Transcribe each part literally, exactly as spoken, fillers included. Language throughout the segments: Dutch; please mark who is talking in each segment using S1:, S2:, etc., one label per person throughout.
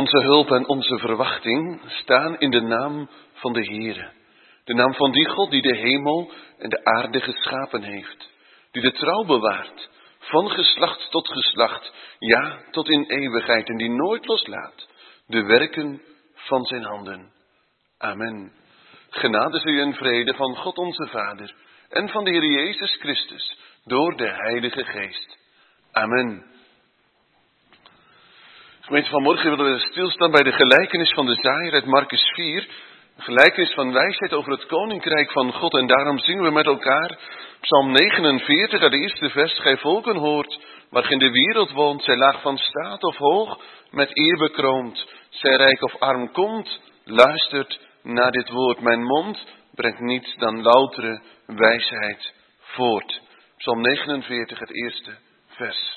S1: Onze hulp en onze verwachting staan in de naam van de Heere. De naam van die God die de hemel en de aarde geschapen heeft. Die de trouw bewaart, van geslacht tot geslacht, ja, tot in eeuwigheid. En die nooit loslaat de werken van zijn handen. Amen. Genade zij u en vrede van God onze Vader en van de Heer Jezus Christus door de Heilige Geest. Amen. Gemeente, vanmorgen willen we stilstaan bij de gelijkenis van de zaaier uit Marcus vier. Een gelijkenis van wijsheid over het koninkrijk van God. En daarom zingen we met elkaar Psalm negenenveertig, uit de eerste vers. Gij volken hoort, waargin de wereld woont, zij laag van staat of hoog, met eer bekroond. Zij rijk of arm komt, luistert naar dit woord. Mijn mond brengt niets dan loutere wijsheid voort. Psalm negenenveertig, het eerste vers.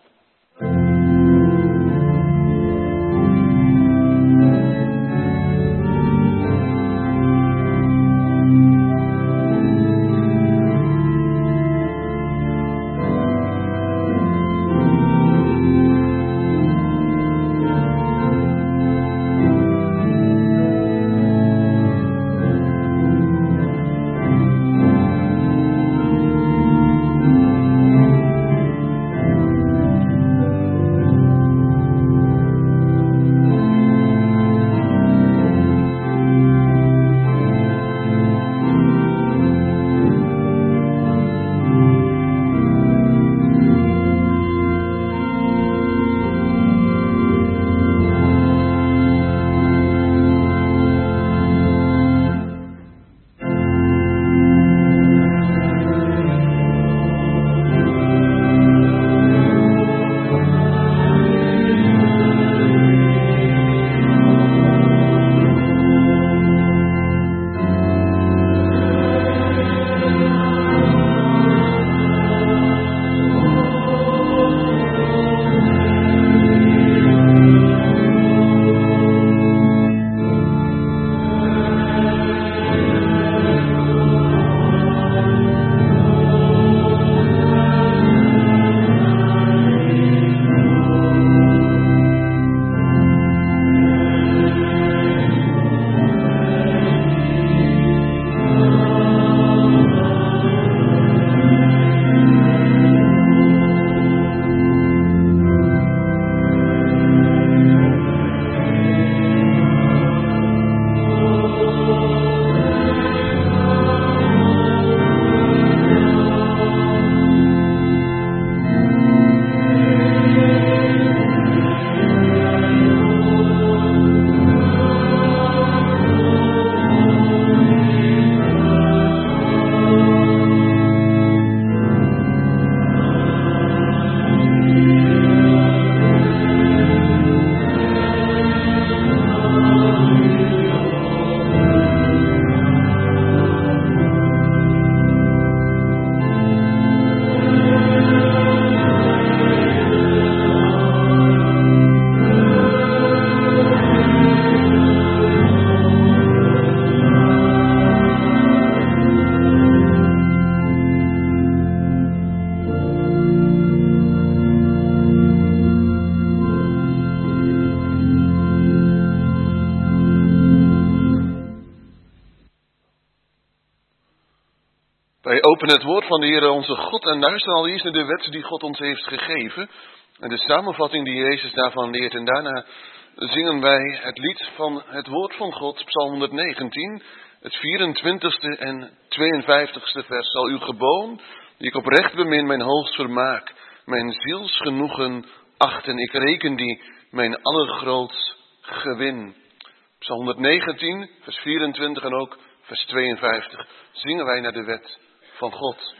S1: Open het woord van de Heer onze God en luister al eerst naar de wet die God ons heeft gegeven. En de samenvatting die Jezus daarvan leert. En daarna zingen wij het lied van het woord van God, Psalm honderdnegentien, het vierentwintigste en tweeënvijftigste vers. Zal uw geboon, die ik oprecht bemin, mijn hoogst vermaak, mijn zielsgenoegen achten. Ik reken die mijn allergrootst gewin. Psalm honderdnegentien, vers vierentwintig en ook vers tweeënvijftig. Zingen wij naar de wet van God.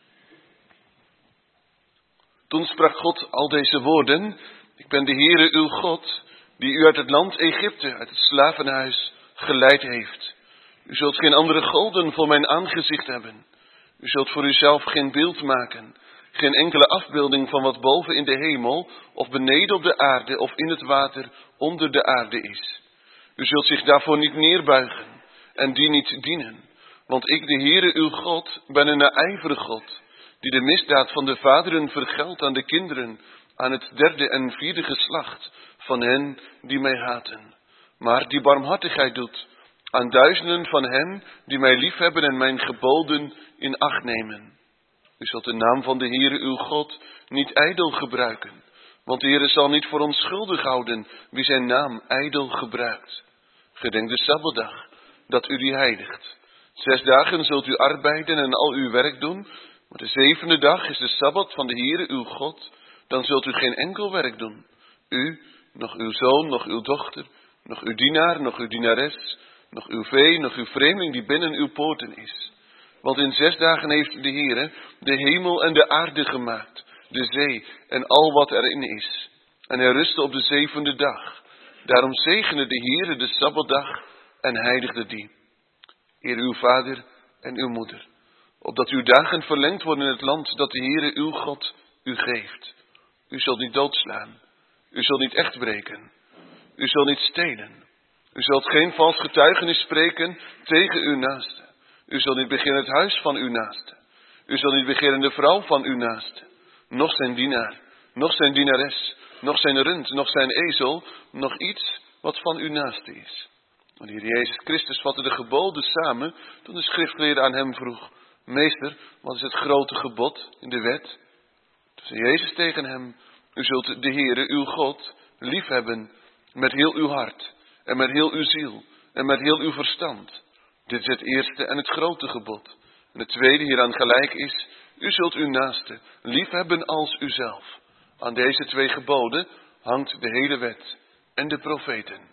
S1: Toen sprak God al deze woorden: ik ben de Heere uw God, die u uit het land Egypte, uit het slavenhuis, geleid heeft. U zult geen andere goden voor mijn aangezicht hebben. U zult voor uzelf geen beeld maken, geen enkele afbeelding van wat boven in de hemel, of beneden op de aarde, of in het water onder de aarde is. U zult zich daarvoor niet neerbuigen en die niet dienen. Want ik, de Heere uw God, ben een naijverig God, die de misdaad van de vaderen vergeldt aan de kinderen aan het derde en vierde geslacht van hen die mij haten, maar die barmhartigheid doet aan duizenden van hen die mij liefhebben en mijn geboden in acht nemen. U zult de naam van de Heere uw God niet ijdel gebruiken, want de Heere zal niet voor onschuldig houden wie zijn naam ijdel gebruikt. Gedenk de Sabbatdag, dat u die heiligt. Zes dagen zult u arbeiden en al uw werk doen, maar de zevende dag is de Sabbat van de Heere uw God. Dan zult u geen enkel werk doen. U, nog uw zoon, nog uw dochter, nog uw dienaar, nog uw dienares, nog uw vee, nog uw vreemdeling die binnen uw poorten is. Want in zes dagen heeft de Heere de hemel en de aarde gemaakt, de zee en al wat erin is. En hij rustte op de zevende dag. Daarom zegende de Heere de Sabbatdag en heiligde die. Eer uw vader en uw moeder, opdat uw dagen verlengd worden in het land dat de Heere uw God u geeft. U zult niet doodslaan, u zult niet echt breken, u zult niet stelen. U zult geen vals getuigenis spreken tegen uw naaste. U zult niet beginnen het huis van uw naaste. U zult niet beginnen de vrouw van uw naaste. Nog zijn dienaar, nog zijn dienares, nog zijn rund, nog zijn ezel, nog iets wat van uw naaste is. En de Heer Jezus Christus vatte de geboden samen toen de schriftgeleerde aan hem vroeg: Meester, wat is het grote gebod in de wet? Toen zei Jezus tegen hem: U zult de Heere uw God liefhebben met heel uw hart en met heel uw ziel en met heel uw verstand. Dit is het eerste en het grote gebod. En het tweede hieraan gelijk is: U zult uw naaste liefhebben als uzelf. Aan deze twee geboden hangt de hele wet en de profeten.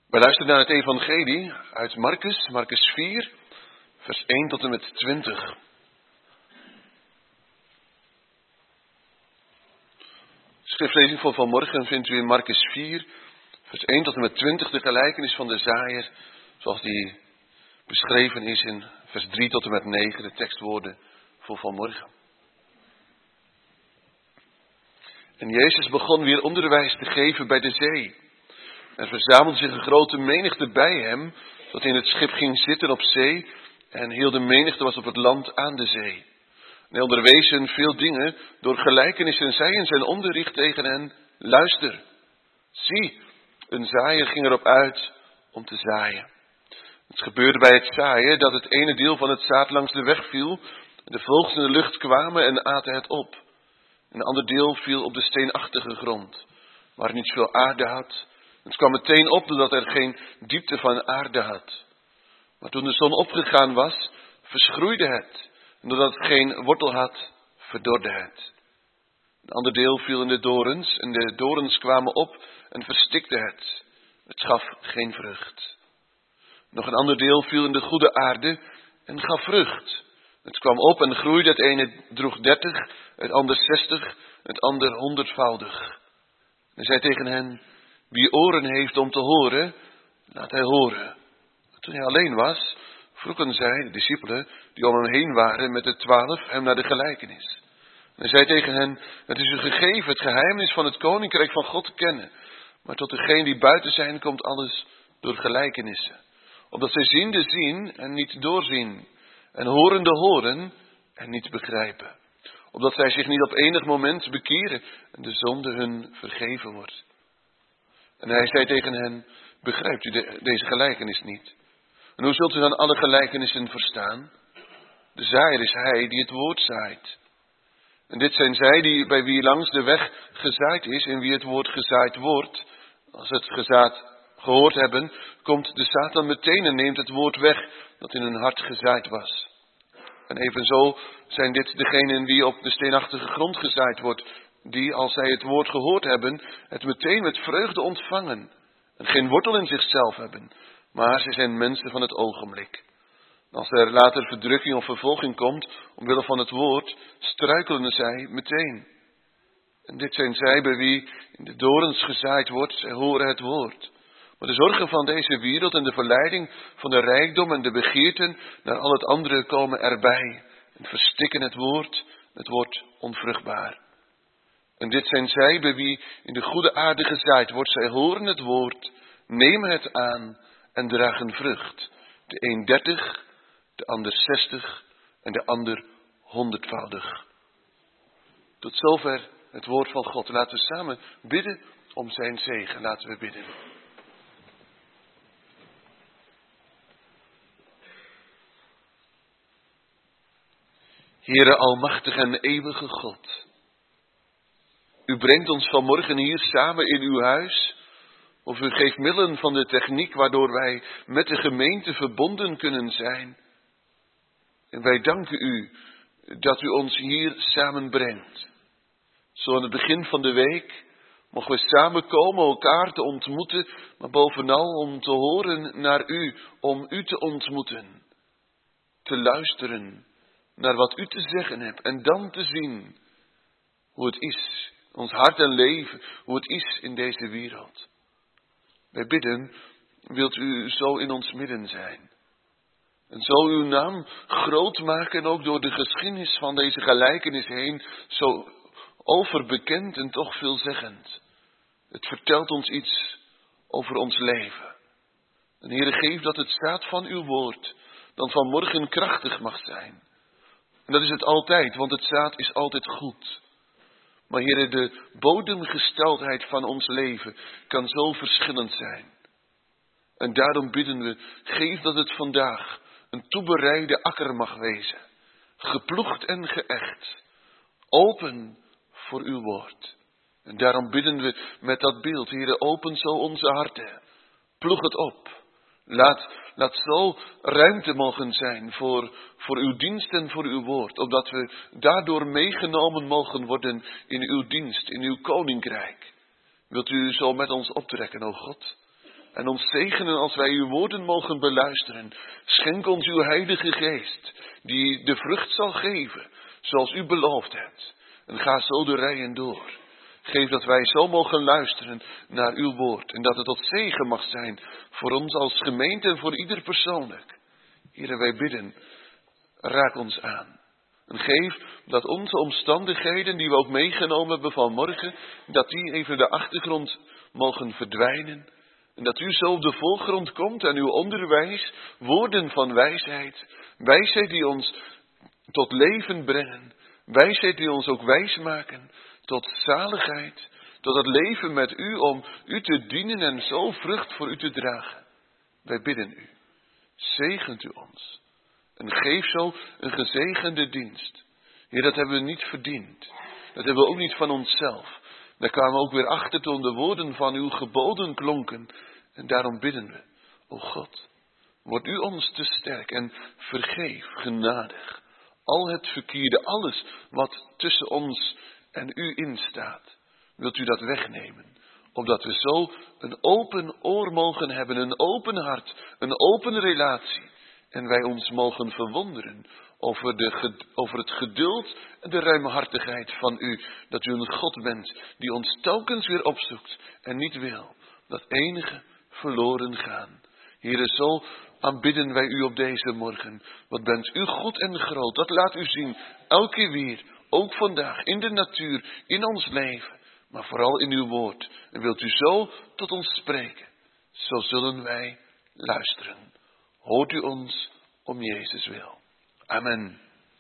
S1: We luisteren naar het evangelie uit Marcus, Marcus vier, vers één tot en met twintig. Schriftlezing voor vanmorgen vindt u in Marcus vier, vers één tot en met twintig, de gelijkenis van de zaaier, zoals die beschreven is in vers drie tot en met negen, de tekstwoorden voor vanmorgen. En Jezus begon weer onderwijs te geven bij de zee. Er verzamelde zich een grote menigte bij hem, dat in het schip ging zitten op zee, en heel de menigte was op het land aan de zee. En hij onderwees hen veel dingen, door gelijkenissen zei in zijn onderricht tegen hen: luister, zie, een zaaier ging erop uit om te zaaien. Het gebeurde bij het zaaien dat het ene deel van het zaad langs de weg viel, de vogels in de lucht kwamen en aten het op. Een ander deel viel op de steenachtige grond, waar niet veel aarde had. Het kwam meteen op doordat er geen diepte van aarde had. Maar toen de zon opgegaan was, verschroeide het. En doordat het geen wortel had, verdorde het. Een ander deel viel in de dorens, en de dorens kwamen op en verstikten het. Het gaf geen vrucht. Nog een ander deel viel in de goede aarde en gaf vrucht. Het kwam op en groeide, het ene droeg dertig, het ander zestig, het ander honderdvoudig. En zei tegen hen: wie oren heeft om te horen, laat hij horen. Toen hij alleen was, vroegen zij, de discipelen, die om hem heen waren met de twaalf, hem naar de gelijkenis. En hij zei tegen hen: het is u gegeven het geheimnis van het koninkrijk van God te kennen. Maar tot degenen die buiten zijn, komt alles door gelijkenissen. Opdat zij ziende zien en niet doorzien. En horende horen en niet begrijpen. Opdat zij zich niet op enig moment bekeren en de zonde hun vergeven wordt. En hij zei tegen hen: begrijpt u de, deze gelijkenis niet? En hoe zult u dan alle gelijkenissen verstaan? De zaaier is hij die het woord zaait. En dit zijn zij die bij wie langs de weg gezaaid is, in wie het woord gezaaid wordt. Als het gezaad gehoord hebben, komt de Satan meteen en neemt het woord weg dat in hun hart gezaaid was. En evenzo zijn dit degenen die op de steenachtige grond gezaaid wordt, die, als zij het woord gehoord hebben, het meteen met vreugde ontvangen en geen wortel in zichzelf hebben, maar ze zijn mensen van het ogenblik. Als er later verdrukking of vervolging komt, omwille van het woord, struikelen zij meteen. En dit zijn zij bij wie in de dorens gezaaid wordt, zij horen het woord. Maar de zorgen van deze wereld en de verleiding van de rijkdom en de begeerten naar al het andere komen erbij en verstikken het woord, het wordt onvruchtbaar. En dit zijn zij bij wie in de goede aarde gezaaid wordt, zij horen het woord, nemen het aan en dragen vrucht. De een dertig, de ander zestig en de ander honderdvoudig. Tot zover het woord van God. Laten we samen bidden om zijn zegen. Laten we bidden. Heere almachtig en eeuwige God. U brengt ons vanmorgen hier samen in uw huis. Of u geeft middelen van de techniek waardoor wij met de gemeente verbonden kunnen zijn. En wij danken u dat u ons hier samenbrengt. Zo aan het begin van de week mogen we samenkomen elkaar te ontmoeten, maar bovenal om te horen naar u, om u te ontmoeten. Te luisteren naar wat u te zeggen hebt en dan te zien hoe het is, ons hart en leven, hoe het is in deze wereld. Wij bidden, wilt u zo in ons midden zijn. En zo uw naam groot maken, ook door de geschiedenis van deze gelijkenis heen, zo overbekend en toch veelzeggend. Het vertelt ons iets over ons leven. En Heere, geef dat het zaad van uw woord dan vanmorgen krachtig mag zijn. En dat is het altijd, want het zaad is altijd goed. Maar Heere, de bodemgesteldheid van ons leven kan zo verschillend zijn. En daarom bidden we, geef dat het vandaag een toebereide akker mag wezen. Geploegd en geëcht. Open voor uw woord. En daarom bidden we met dat beeld, Heere, open zo onze harten. Ploeg het op. Laat, laat zo ruimte mogen zijn voor, voor uw dienst en voor uw woord. Opdat we daardoor meegenomen mogen worden in uw dienst, in uw koninkrijk. Wilt u zo met ons optrekken, o God? En ons zegenen als wij uw woorden mogen beluisteren. Schenk ons uw heilige geest, die de vrucht zal geven, zoals u beloofd hebt. En ga zo de rijen door. Geef dat wij zo mogen luisteren naar uw woord. En dat het tot zegen mag zijn voor ons als gemeente en voor ieder persoonlijk. Here, wij bidden, raak ons aan. En geef dat onze omstandigheden die we ook meegenomen hebben vanmorgen, dat die even de achtergrond mogen verdwijnen. En dat u zo op de voorgrond komt en uw onderwijs, woorden van wijsheid. Wijsheid die ons tot leven brengen. Wijsheid die ons ook wijs maken tot zaligheid. Tot het leven met u om u te dienen en zo vrucht voor u te dragen. Wij bidden u. Zegent u ons. En geef zo een gezegende dienst. Heer, dat hebben we niet verdiend. Dat hebben we ook niet van onszelf. Daar kwamen we ook weer achter toen de woorden van uw geboden klonken. En daarom bidden we, o God, word u ons te sterk en vergeef genadig al het verkeerde, alles wat tussen ons en u instaat. Wilt u dat wegnemen, opdat we zo een open oor mogen hebben, een open hart, een open relatie. En wij ons mogen verwonderen over, de, over het geduld en de ruimhartigheid van u. Dat u een God bent die ons telkens weer opzoekt en niet wil dat enige verloren gaan. Heere, zo aanbidden wij u op deze morgen. Wat bent u goed en groot. Dat laat u zien, elke keer weer, ook vandaag, in de natuur, in ons leven. Maar vooral in uw woord. En wilt u zo tot ons spreken, zo zullen wij luisteren. Hoort u ons om Jezus wil. Amen.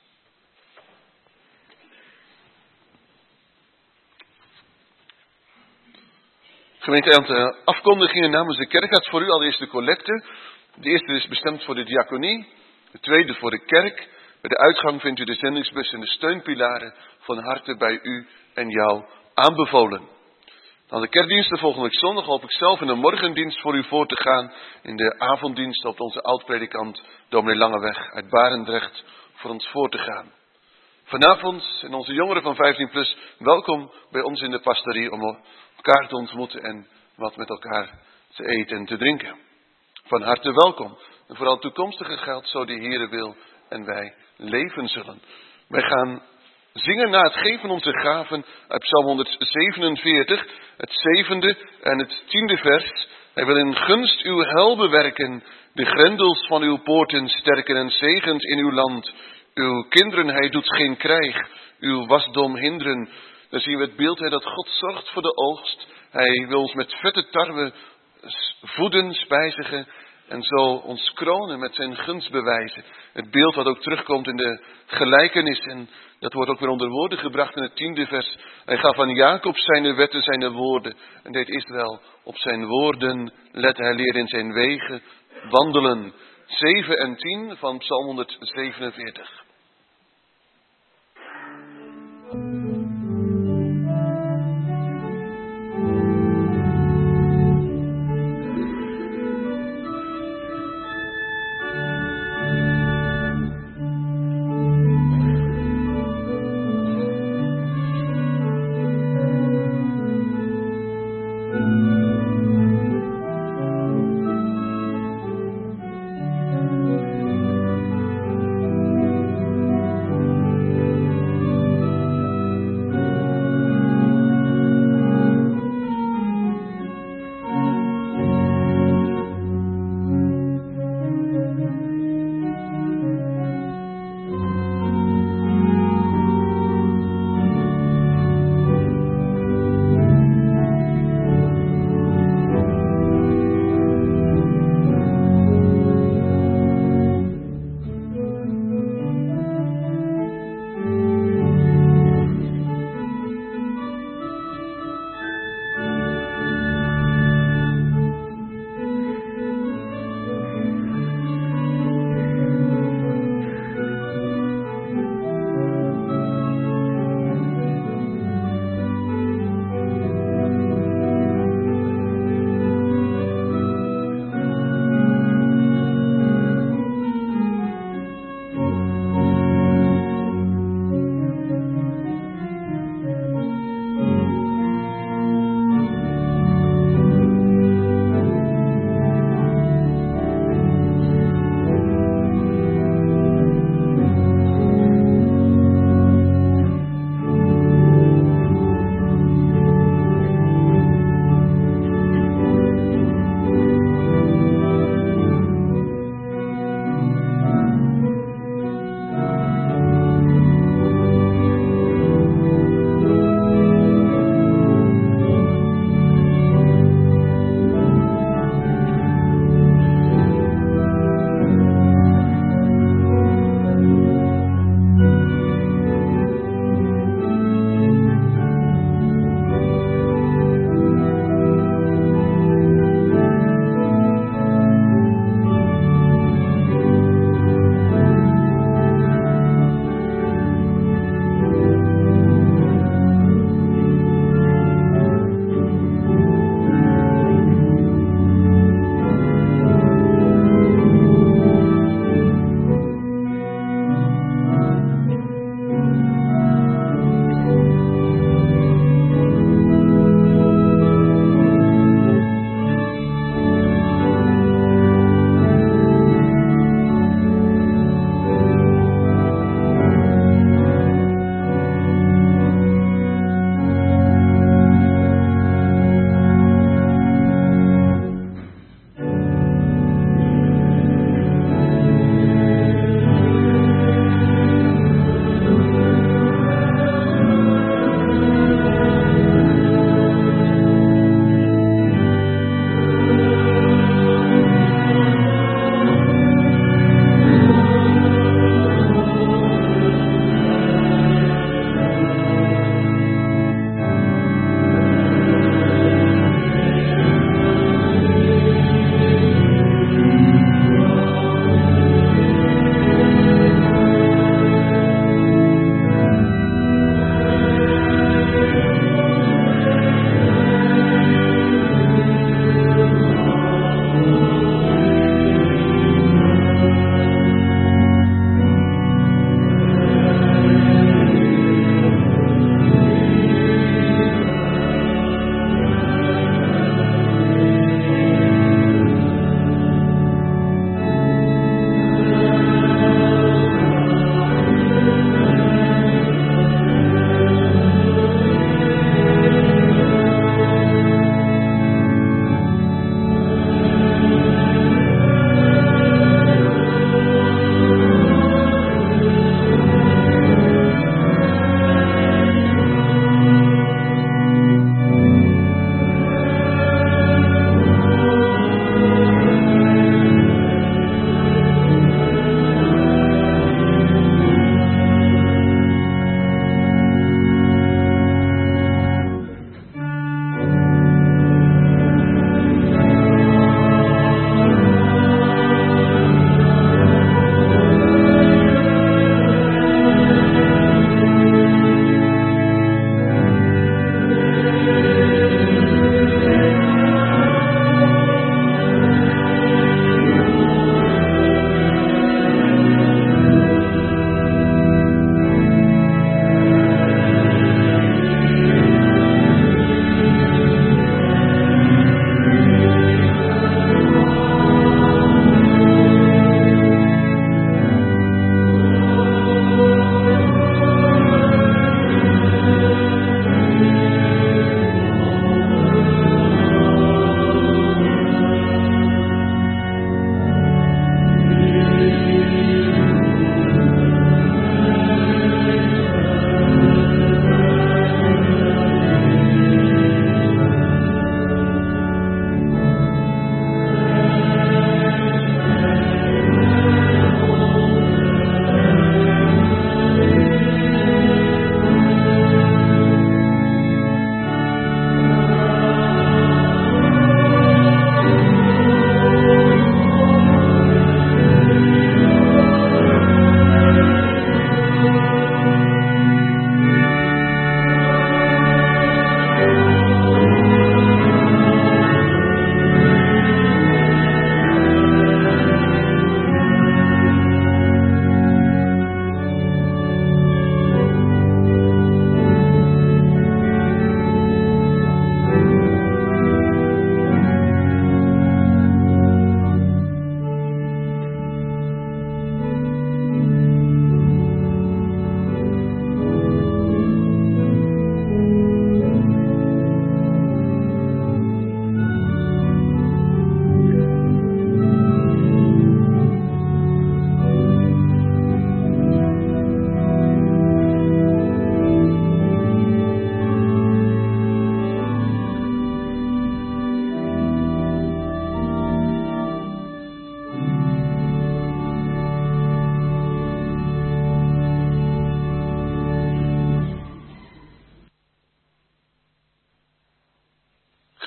S1: Gemeente, aantal afkondigingen namens de kerk had voor u allereerst de collecte. De eerste is bestemd voor de diaconie. De tweede voor de kerk. Bij de uitgang vindt u de zendingsbus en de steunpilaren van harte bij u en jou aanbevolen. Dan de kerkdiensten volgende week zondag hoop ik zelf in de morgendienst voor u voor te gaan. In de avonddienst op onze oud-predikant dominee Langeweg uit Barendrecht voor ons voor te gaan. Vanavond zijn onze jongeren van vijftien plus welkom bij ons in de pastorie om elkaar te ontmoeten en wat met elkaar te eten en te drinken. Van harte welkom. En vooral toekomstige geldt zo de Heere wil en wij leven zullen. Wij gaan zingen na het geven onze gaven uit Psalm honderdzevenenveertig, het zevende en het tiende vers. Hij wil in gunst uw heil bewerken, de grendels van uw poorten sterken en zegent in uw land. Uw kinderen, hij doet geen krijg, uw wasdom hinderen. Dan zien we het beeld hè, dat God zorgt voor de oogst. Hij wil ons met vette tarwe voeden, spijzigen en zo ons kronen met zijn gunst bewijzen. Het beeld wat ook terugkomt in de gelijkenissen, dat wordt ook weer onder woorden gebracht in het tiende vers. Hij gaf aan Jacob zijn wetten, zijn woorden en deed Israël op zijn woorden, let hij leer in zijn wegen wandelen. zeven en tien van Psalm honderdzevenenveertig.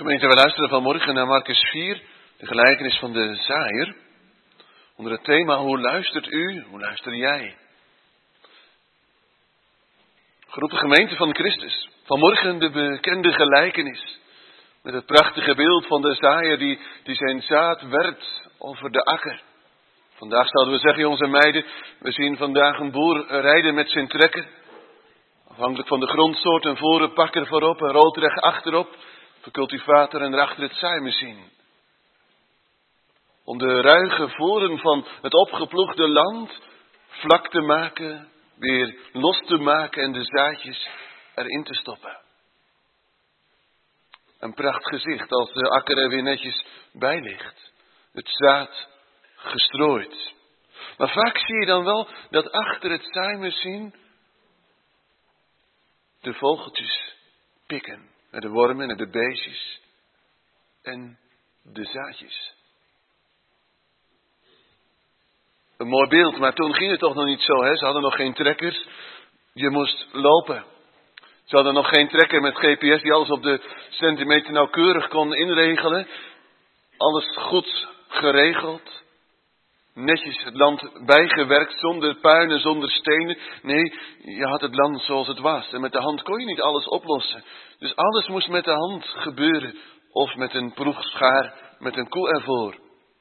S1: Gemeente, we luisteren vanmorgen naar Marcus vier, de gelijkenis van de zaaier. Onder het thema, hoe luistert u, hoe luister jij? Geroepen gemeente van Christus. Vanmorgen de bekende gelijkenis. Met het prachtige beeld van de zaaier die, die zijn zaad werpt over de akker. Vandaag zouden we zeggen, jongens en meiden, we zien vandaag een boer rijden met zijn trekker. Afhankelijk van de grondsoort, een voor een pakker voorop, een roodreg achterop, een cultivator en daarachter het zaaimachine. Om de ruige voren van het opgeploegde land vlak te maken, weer los te maken en de zaadjes erin te stoppen. Een prachtig gezicht als de akker er weer netjes bij ligt. Het zaad gestrooid. Maar vaak zie je dan wel dat achter het zaaimachine de vogeltjes pikken. En de wormen en de beestjes. En de zaadjes. Een mooi beeld, maar toen ging het toch nog niet zo. Hè? Ze hadden nog geen trekkers. Je moest lopen. Ze hadden nog geen trekker met G P S die alles op de centimeter nauwkeurig kon inregelen. Alles goed geregeld. Netjes het land bijgewerkt, zonder puinen, zonder stenen. Nee, je had het land zoals het was. En met de hand kon je niet alles oplossen. Dus alles moest met de hand gebeuren. Of met een ploegschaar, met een koe ervoor.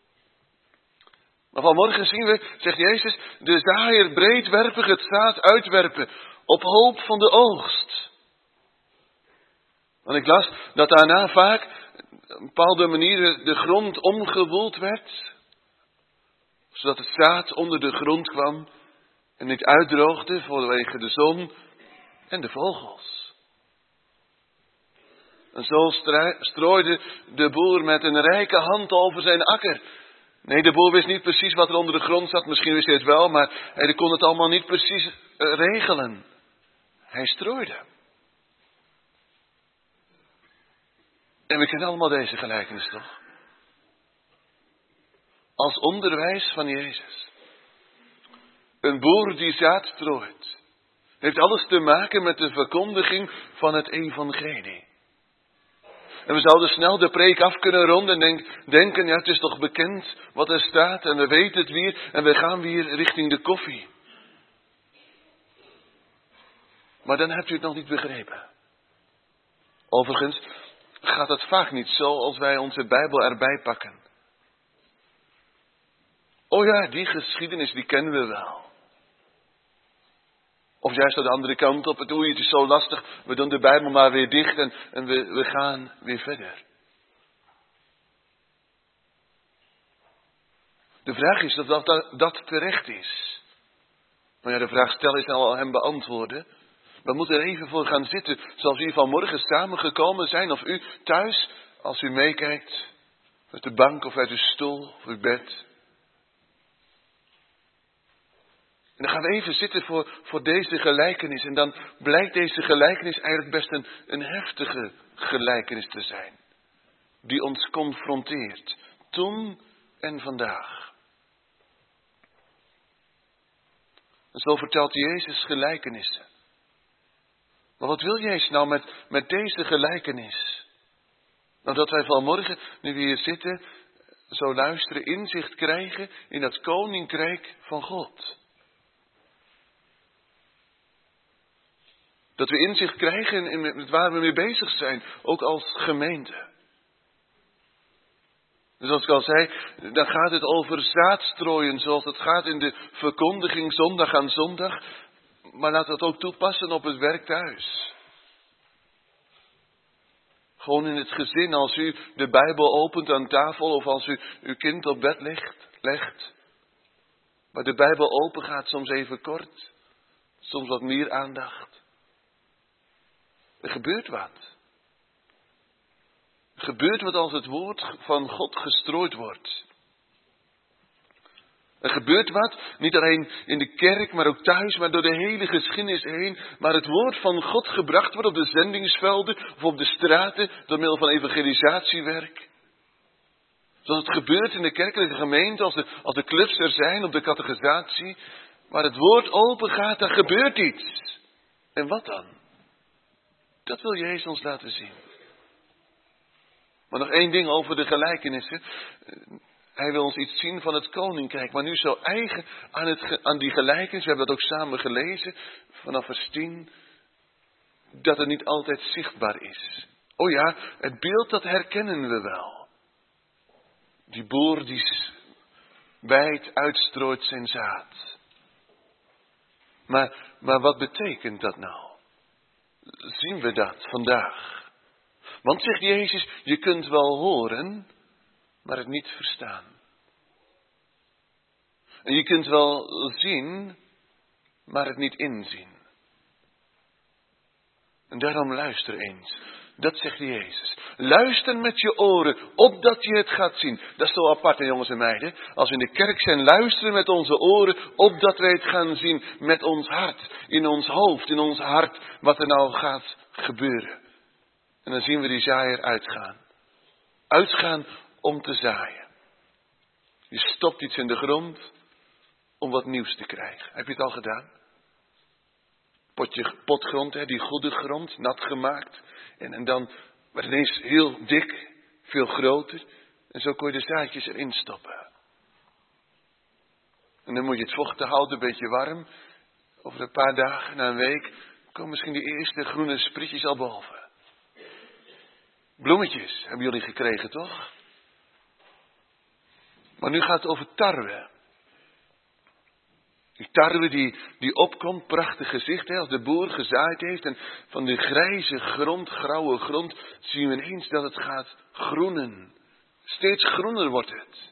S1: Maar vanmorgen zien we, zegt Jezus, de zaaier breedwerpig het zaad uitwerpen. Op hoop van de oogst. Want ik las dat daarna vaak op een bepaalde manier de grond omgewoeld werd. Zodat het zaad onder de grond kwam en niet uitdroogde vanwege de zon en de vogels. En zo strooide de boer met een rijke hand over zijn akker. Nee, de boer wist niet precies wat er onder de grond zat. Misschien wist hij het wel, maar hij kon het allemaal niet precies regelen. Hij strooide. En we kennen allemaal deze gelijkenis toch? Als onderwijs van Jezus. Een boer die zaad strooit. Heeft alles te maken met de verkondiging van het evangelie. En we zouden snel de preek af kunnen ronden en denk, denken, ja het is toch bekend wat er staat en we weten het weer en we gaan weer richting de koffie. Maar dan hebt u het nog niet begrepen. Overigens gaat het vaak niet zo als wij onze Bijbel erbij pakken. Oh ja, die geschiedenis die kennen we wel. Of juist aan de andere kant op, het oei, het is zo lastig, we doen de Bijbel maar weer dicht en, en we, we gaan weer verder. De vraag is of dat, dat, dat terecht is. Maar ja, de vraag stellen is al hem beantwoorden. We moeten er even voor gaan zitten, zoals u vanmorgen samengekomen zijn, of u thuis, als u meekijkt, uit de bank of uit uw stoel of uw bed. En dan gaan we even zitten voor, voor deze gelijkenis. En dan blijkt deze gelijkenis eigenlijk best een, een heftige gelijkenis te zijn. Die ons confronteert. Toen en vandaag. En zo vertelt Jezus gelijkenissen. Maar wat wil Jezus nou met, met deze gelijkenis? Nou dat wij vanmorgen, nu we hier zitten, zo luisteren, inzicht krijgen in dat koninkrijk van God. Dat we inzicht krijgen in waar we mee bezig zijn, ook als gemeente. Dus als ik al zei, dan gaat het over zaadstrooien, zoals het gaat in de verkondiging zondag aan zondag. Maar laat dat ook toepassen op het werk thuis. Gewoon in het gezin, als u de Bijbel opent aan tafel of als u uw kind op bed legt, legt. Maar de Bijbel open gaat soms even kort, soms wat meer aandacht. Er gebeurt wat. Er gebeurt wat als het woord van God gestrooid wordt. Er gebeurt wat, niet alleen in de kerk, maar ook thuis, maar door de hele geschiedenis heen, waar het woord van God gebracht wordt op de zendingsvelden of op de straten door middel van evangelisatiewerk. Zoals het gebeurt in de kerkelijke gemeente, als de, als de clubs er zijn, op de catechisatie, waar het woord open gaat, daar gebeurt iets. En wat dan? Dat wil Jezus ons laten zien. Maar nog één ding over de gelijkenissen. Hij wil ons iets zien van het koninkrijk. Maar nu zo eigen aan, het, aan die gelijkenis. We hebben dat ook samen gelezen. Vanaf vers tien. Dat het niet altijd zichtbaar is. Oh ja, het beeld dat herkennen we wel. Die boer die wijd uitstrooit zijn zaad. Maar, maar wat betekent dat nou? Zien we dat vandaag? Want zegt Jezus, je kunt wel horen, maar het niet verstaan. En je kunt wel zien, maar het niet inzien. En daarom luister eens. Dat zegt Jezus. Luister met je oren, opdat je het gaat zien. Dat is zo apart, hè, jongens en meiden. Als we in de kerk zijn, luisteren met onze oren, opdat wij het gaan zien met ons hart. In ons hoofd, in ons hart, wat er nou gaat gebeuren. En dan zien we die zaaier uitgaan. Uitgaan om te zaaien. Je stopt iets in de grond om wat nieuws te krijgen. Heb je het al gedaan? Potje, potgrond, hè, die goede grond, nat gemaakt. En, en dan werd het ineens heel dik, veel groter. En zo kon je de zaadjes erin stoppen. En dan moet je het vochtig houden, een beetje warm. Over een paar dagen, na een week, komen misschien die eerste groene sprietjes al boven. Bloemetjes hebben jullie gekregen, toch? Maar nu gaat het over tarwe. Die tarwe die, die opkomt, prachtig gezicht, hè, als de boer gezaaid heeft. En van de grijze grond, grauwe grond, zien we ineens dat het gaat groenen. Steeds groener wordt het.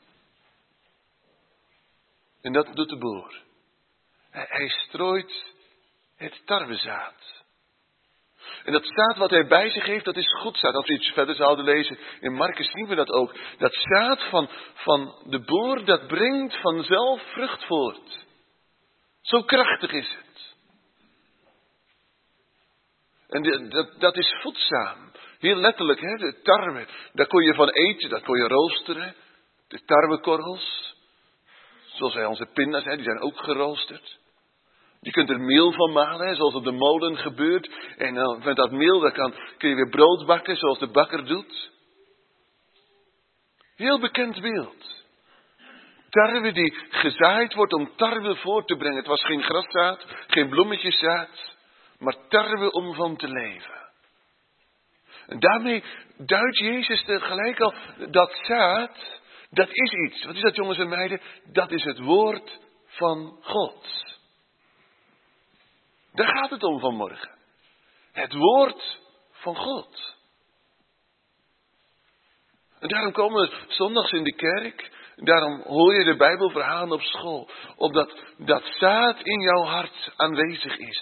S1: En dat doet de boer. Hij, hij strooit het tarwezaad. En dat zaad wat hij bij zich heeft, dat is goed zaad. Als we iets verder zouden lezen in Markus zien we dat ook. Dat zaad van, van de boer, dat brengt vanzelf vrucht voort. Zo krachtig is het. En de, dat, dat is voedzaam. Heel letterlijk, hè, de tarwe. Daar kon je van eten, dat kon je roosteren. De tarwekorrels. Zoals wij onze pinda's, hè, die zijn ook geroosterd. Je kunt er meel van malen, hè, zoals op de molen gebeurt. En dan met dat meel dan kan, kun je weer brood bakken, zoals de bakker doet. Heel bekend beeld. Tarwe die gezaaid wordt om tarwe voort te brengen. Het was geen graszaad, geen bloemetjeszaad, maar tarwe om van te leven. En daarmee duidt Jezus tegelijk al dat zaad, dat is iets. Wat is dat, jongens en meiden? Dat is het woord van God. Daar gaat het om vanmorgen. Het woord van God. En daarom komen we zondags in de kerk. Daarom hoor je de Bijbelverhalen op school. Opdat dat zaad in jouw hart aanwezig is.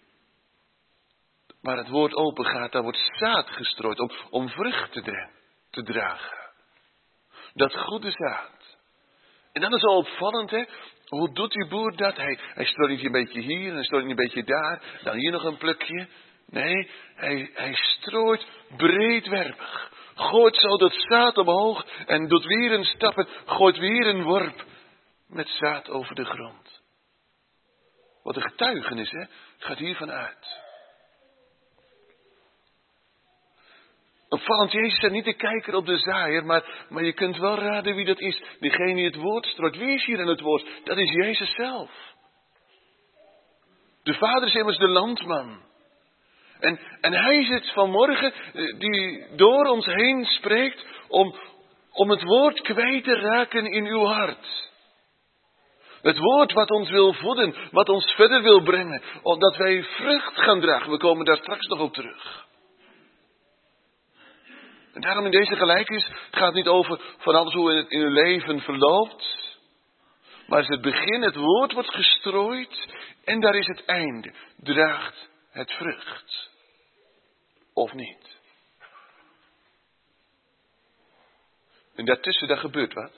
S1: Waar het woord open gaat, daar wordt zaad gestrooid om, om vrucht te, dra- te dragen. Dat goede zaad. En dan is het al opvallend, hè. Hoe doet die boer dat? Hij, hij strooit niet een beetje hier en hij strooit niet een beetje daar. Dan hier nog een plukje. Nee, hij, hij strooit breedwerpig. Gooit zo dat zaad omhoog en doet weer een stap en gooit weer een worp met zaad over de grond. Wat een getuigenis, hè? Het gaat hiervan uit. Opvallend, Jezus staat niet de kijker op de zaaier, maar, maar je kunt wel raden wie dat is. Diegene die het woord strooit. Wie is hier in het woord? Dat is Jezus zelf. De Vader is immers de landman. En, en hij is het vanmorgen die door ons heen spreekt om, om het woord kwijt te raken in uw hart. Het woord wat ons wil voeden, wat ons verder wil brengen, omdat wij vrucht gaan dragen. We komen daar straks nog op terug. En daarom in deze gelijkenis gaat het niet over van alles hoe het in uw leven verloopt. Maar is het begin, het woord wordt gestrooid en daar is het einde. Draagt het vrucht. Of niet. En daartussen, daar gebeurt wat.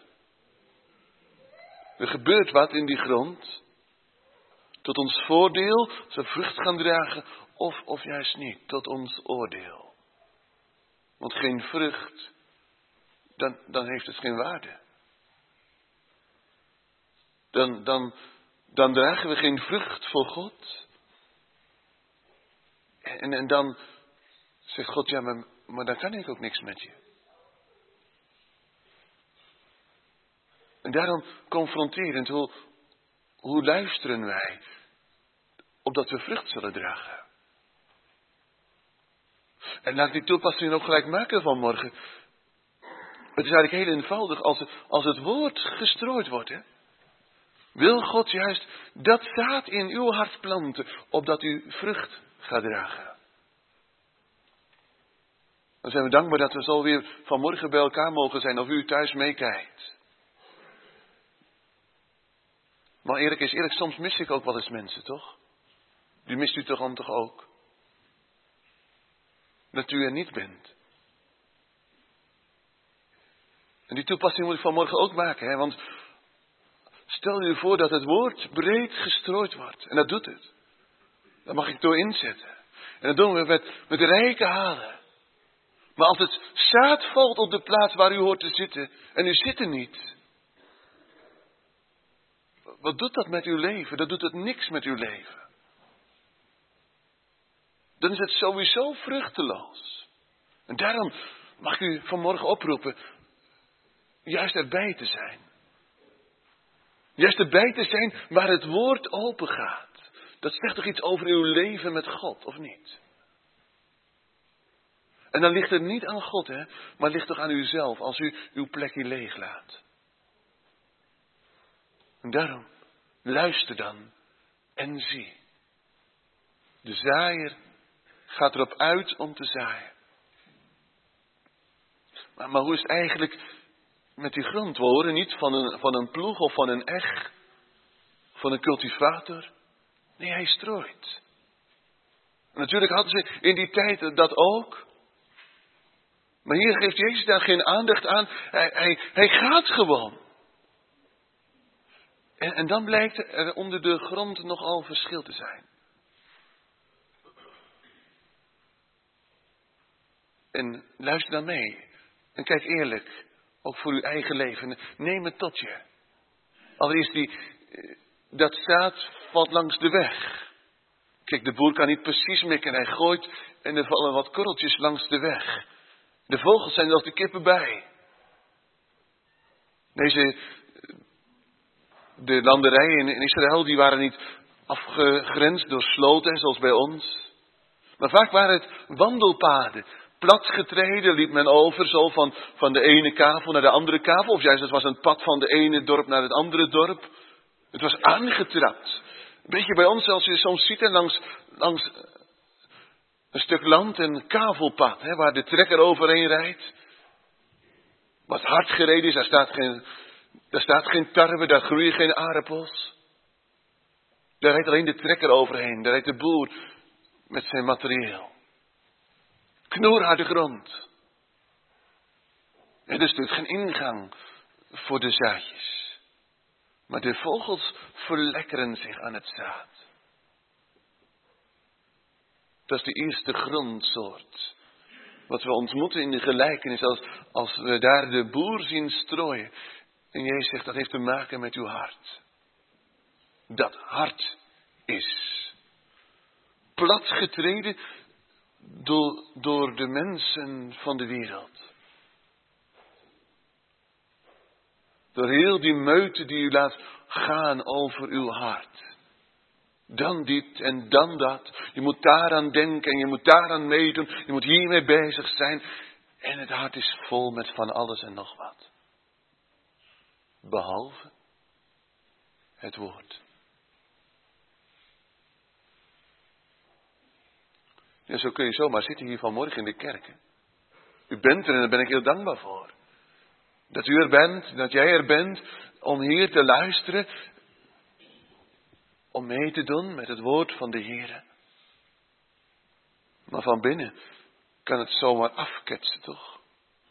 S1: Er gebeurt wat in die grond. Tot ons voordeel, ze vrucht gaan dragen. Of, of juist niet, tot ons oordeel. Want geen vrucht, dan, dan heeft het geen waarde. Dan, dan, dan dragen we geen vrucht voor God. En, en dan zegt God, ja, maar, maar dan kan ik ook niks met je. En daarom confronterend, hoe, hoe luisteren wij, opdat we vrucht zullen dragen. En laat ik die toepassing ook gelijk maken vanmorgen. Het is eigenlijk heel eenvoudig, als het, als het woord gestrooid wordt, hè, wil God juist dat zaad in uw hart planten, opdat u vrucht gaat dragen. Dan zijn we dankbaar dat we zo weer vanmorgen bij elkaar mogen zijn, of u thuis meekijkt. Maar eerlijk is eerlijk, soms mis ik ook wel eens mensen, toch? Die mist u toch dan toch ook? Dat u er niet bent. En die toepassing moet ik vanmorgen ook maken, hè? Want stel u voor dat het woord breed gestrooid wordt. En dat doet het. Daar mag ik door inzetten. En dat doen we met, met rijke halen. Maar als het zaad valt op de plaats waar u hoort te zitten, en u zit er niet. Wat doet dat met uw leven? Dat doet het niks met uw leven. Dan is het sowieso vruchteloos. En daarom mag ik u vanmorgen oproepen, juist erbij te zijn. Juist erbij te zijn waar het woord open gaat. Dat zegt toch iets over uw leven met God, of niet? En dan ligt het niet aan God, hè, maar ligt toch aan uzelf, als u uw plekje leeg laat. En daarom, luister dan en zie. De zaaier gaat erop uit om te zaaien. Maar, maar hoe is het eigenlijk met die grond? We horen niet van een, van een ploeg of van een eg, van een cultivator. Nee, hij strooit. En natuurlijk hadden ze in die tijd dat ook. Maar hier geeft Jezus daar geen aandacht aan. Hij, hij, hij gaat gewoon. En, en dan blijkt er onder de grond nogal verschil te zijn. En luister dan mee. En kijk eerlijk. Ook voor uw eigen leven. Neem het tot je. Allereerst die, dat zaad valt langs de weg. Kijk, de boer kan niet precies mikken. Hij gooit en er vallen wat korreltjes langs de weg. De vogels zijn er als de kippen bij. Deze, de landerijen in Israël, die waren niet afgegrensd door sloten, zoals bij ons. Maar vaak waren het wandelpaden. Platgetreden liep men over, zo van, van de ene kavel naar de andere kavel. Of juist, het was een pad van de ene dorp naar het andere dorp. Het was aangetrapt. Een beetje bij ons, als je soms ziet, langs, langs een stuk land, een kavelpad, hè, waar de trekker overheen rijdt. Wat hard gereden is, daar staat geen, daar staat geen tarwe, daar groeien geen aardappels. Daar rijdt alleen de trekker overheen, daar rijdt de boer met zijn materieel. Knoerharde grond. Er is dus geen ingang voor de zaadjes. Maar de vogels verlekkeren zich aan het zaad. Dat is de eerste grondsoort. Wat we ontmoeten in de gelijkenis, als, als we daar de boer zien strooien. En Jezus zegt, dat heeft te maken met uw hart. Dat hart is platgetreden door, door de mensen van de wereld. Door heel die meute die u laat gaan over uw hart. Dan dit en dan dat. Je moet daaraan denken en je moet daaraan meedoen. Je moet hiermee bezig zijn. En het hart is vol met van alles en nog wat. Behalve het woord. Ja, zo kun je zomaar zitten hier vanmorgen in de kerk. Hè? U bent er en daar ben ik heel dankbaar voor. Dat u er bent, dat jij er bent om hier te luisteren. Om mee te doen met het woord van de Heer. Maar van binnen kan het zomaar afketsen, toch?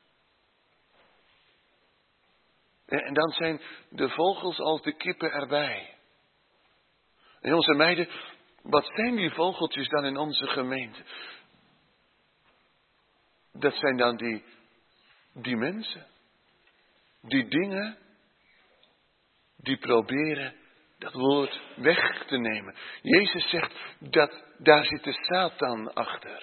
S1: En dan zijn de vogels als de kippen erbij. En jongens en meiden, wat zijn die vogeltjes dan in onze gemeente? Dat zijn dan die, die mensen. Die dingen die proberen dat woord weg te nemen. Jezus zegt dat daar zit de Satan achter.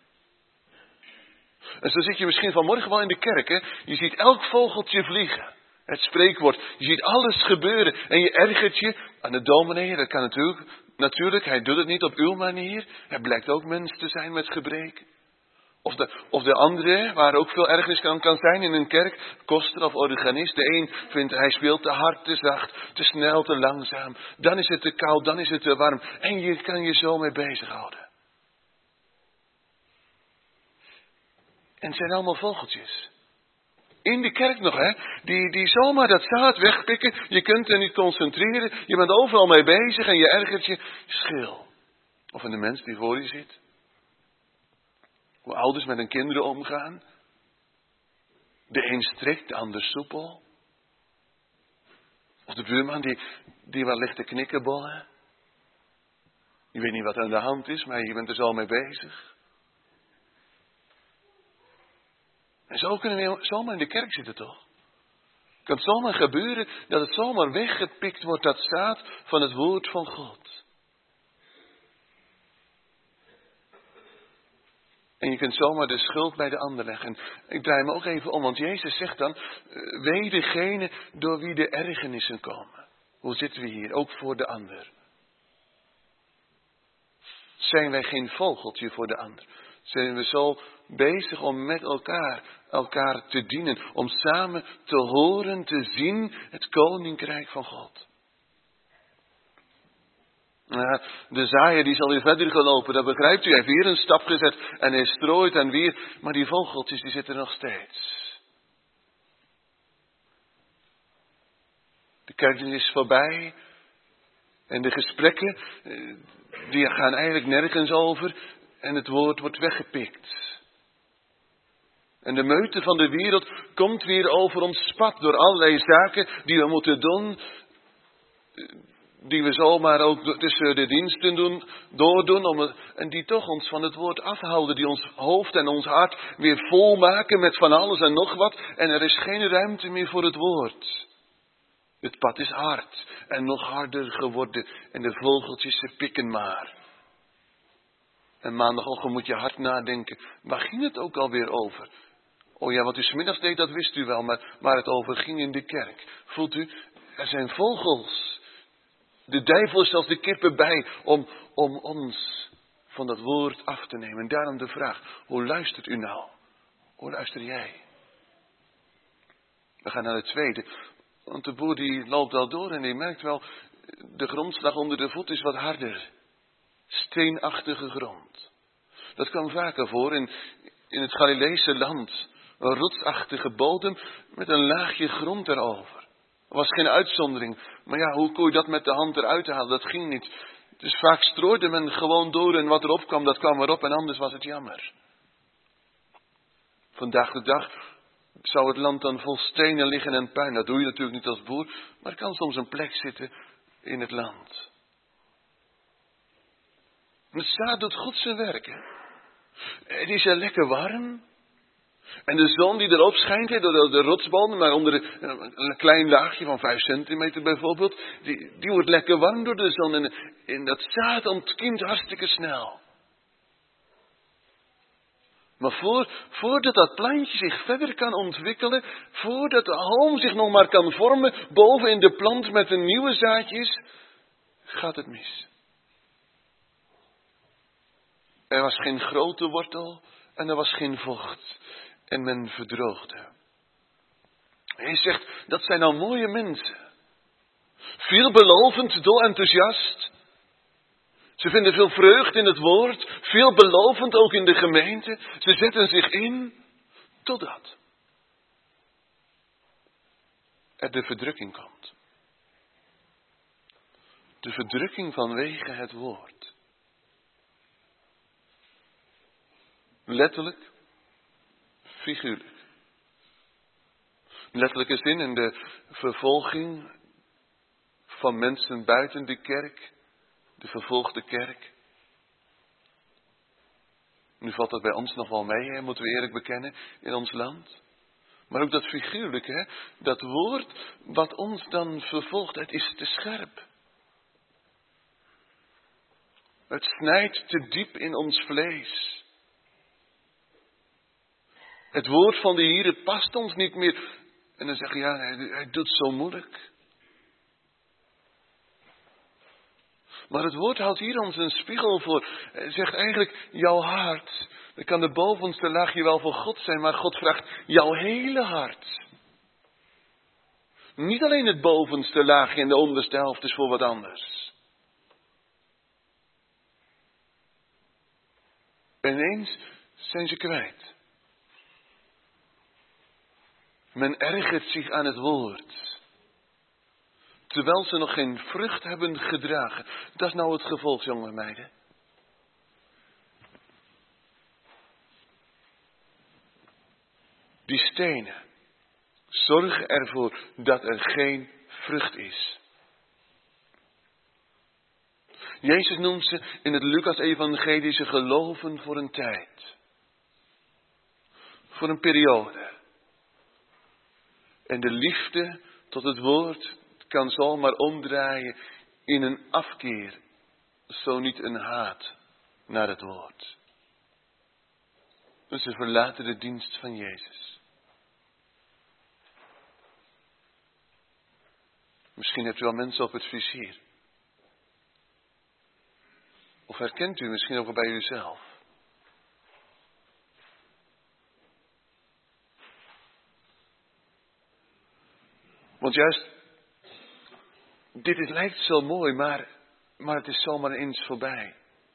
S1: En zo zit je misschien vanmorgen wel in de kerk. Hè? Je ziet elk vogeltje vliegen. Het spreekwoord. Je ziet alles gebeuren en je ergert je aan de dominee. Dat kan natuurlijk. Natuurlijk, hij doet het niet op uw manier. Hij blijkt ook mens te zijn met gebreken. Of de, of de andere, waar ook veel ergernis kan, kan zijn in een kerk. Koster of organist. De een vindt hij speelt te hard, te zacht, te snel, te langzaam. Dan is het te koud, dan is het te warm. En je kan je zo mee bezighouden. En het zijn allemaal vogeltjes. In de kerk nog, hè. Die, die zomaar dat zaad wegpikken. Je kunt er niet concentreren. Je bent overal mee bezig en je ergert je schil. Of in de mens die voor je zit. Hoe ouders met hun kinderen omgaan. De een strikt, de ander soepel. Of de buurman die, die wel ligt te knikkenbollen. Je weet niet wat er aan de hand is, maar je bent er zo mee bezig. En zo kunnen we zomaar in de kerk zitten toch? Het kan zomaar gebeuren dat het zomaar weggepikt wordt, dat zaad van het woord van God. En je kunt zomaar de schuld bij de ander leggen. Ik draai me ook even om, want Jezus zegt dan, wee degene door wie de ergernissen komen. Hoe zitten we hier? Ook voor de ander. Zijn wij geen vogeltje voor de ander? Zijn we zo bezig om met elkaar, elkaar te dienen. Om samen te horen, te zien het koninkrijk van God. Ja, de zaaier die is alweer verder gelopen, dat begrijpt u. Hij heeft weer een stap gezet en hij strooit en weer. Maar die vogeltjes die zitten nog steeds. De kerkdienst is voorbij. En de gesprekken, die gaan eigenlijk nergens over. En het woord wordt weggepikt. En de meute van de wereld komt weer over ons pad door allerlei zaken die we moeten doen. Die we zomaar ook tussen de diensten doen, doordoen. Om het, en die toch ons van het woord afhouden. Die ons hoofd en ons hart weer vol maken met van alles en nog wat. En er is geen ruimte meer voor het woord. Het pad is hard en nog harder geworden. En de vogeltjes ze pikken maar. En maandagochtend moet je hard nadenken. Waar ging het ook alweer over? Oh ja, wat u 's middags deed, dat wist u wel. Maar waar het over ging in de kerk. Voelt u, er zijn vogels. De duivel is zelfs de kippen bij om, om ons van dat woord af te nemen. En daarom de vraag, hoe luistert u nou? Hoe luister jij? We gaan naar het tweede. Want de boer die loopt al door en die merkt wel, de grondslag onder de voet is wat harder. Steenachtige grond. Dat kwam vaker voor in, in het Galileese land. Een rotsachtige bodem met een laagje grond erover. Er was geen uitzondering. Maar ja, hoe kon je dat met de hand eruit halen? Dat ging niet. Dus vaak strooide men gewoon door en wat erop kwam, dat kwam erop en anders was het jammer. Vandaag de dag zou het land dan vol stenen liggen en puin. Dat doe je natuurlijk niet als boer, maar er kan soms een plek zitten in het land. Het zaad doet goed zijn werk. Hè? Het is er lekker warm. En de zon die erop schijnt, door de, de rotsbomen, maar onder de, een klein laagje van vijf centimeter bijvoorbeeld, die, die wordt lekker warm door de zon. En, en dat zaad ontkiemt hartstikke snel. Maar voor, voordat dat plantje zich verder kan ontwikkelen, voordat de halm zich nog maar kan vormen boven in de plant met een nieuwe zaadjes, gaat het mis. Er was geen grote wortel en er was geen vocht. En men verdroogde. Hij zegt, dat zijn nou mooie mensen. Veelbelovend, dol enthousiast. Ze vinden veel vreugde in het woord. Veelbelovend ook in de gemeente. Ze zetten zich in. Totdat er de verdrukking komt. De verdrukking vanwege het woord. Letterlijk. Figuurlijk. Letterlijke zin in de vervolging van mensen buiten de kerk. De vervolgde kerk. Nu valt dat bij ons nog wel mee, hè, moeten we eerlijk bekennen, in ons land. Maar ook dat figuurlijke, hè, dat woord wat ons dan vervolgt, het is te scherp. Het snijdt te diep in ons vlees. Het woord van de Here past ons niet meer. En dan zeg je, ja, hij, hij doet zo moeilijk. Maar het woord houdt hier ons een spiegel voor. Hij zegt eigenlijk, jouw hart, dat kan de bovenste laagje wel voor God zijn, maar God vraagt jouw hele hart. Niet alleen het bovenste laagje en de onderste helft is voor wat anders. En ineens zijn ze kwijt. Men ergert zich aan het woord. Terwijl ze nog geen vrucht hebben gedragen. Dat is nou het gevolg, jonge meiden. Die stenen zorgen ervoor dat er geen vrucht is. Jezus noemt ze in het Lucas-evangelie ze geloven voor een tijd. Voor een periode. En de liefde tot het woord kan zomaar omdraaien in een afkeer, zo niet een haat naar het woord. Dus ze verlaten de dienst van Jezus. Misschien hebt u wel mensen op het vizier. Of herkent u misschien ook wel bij uzelf. Want juist, dit is, lijkt zo mooi, maar, maar het is zomaar eens voorbij.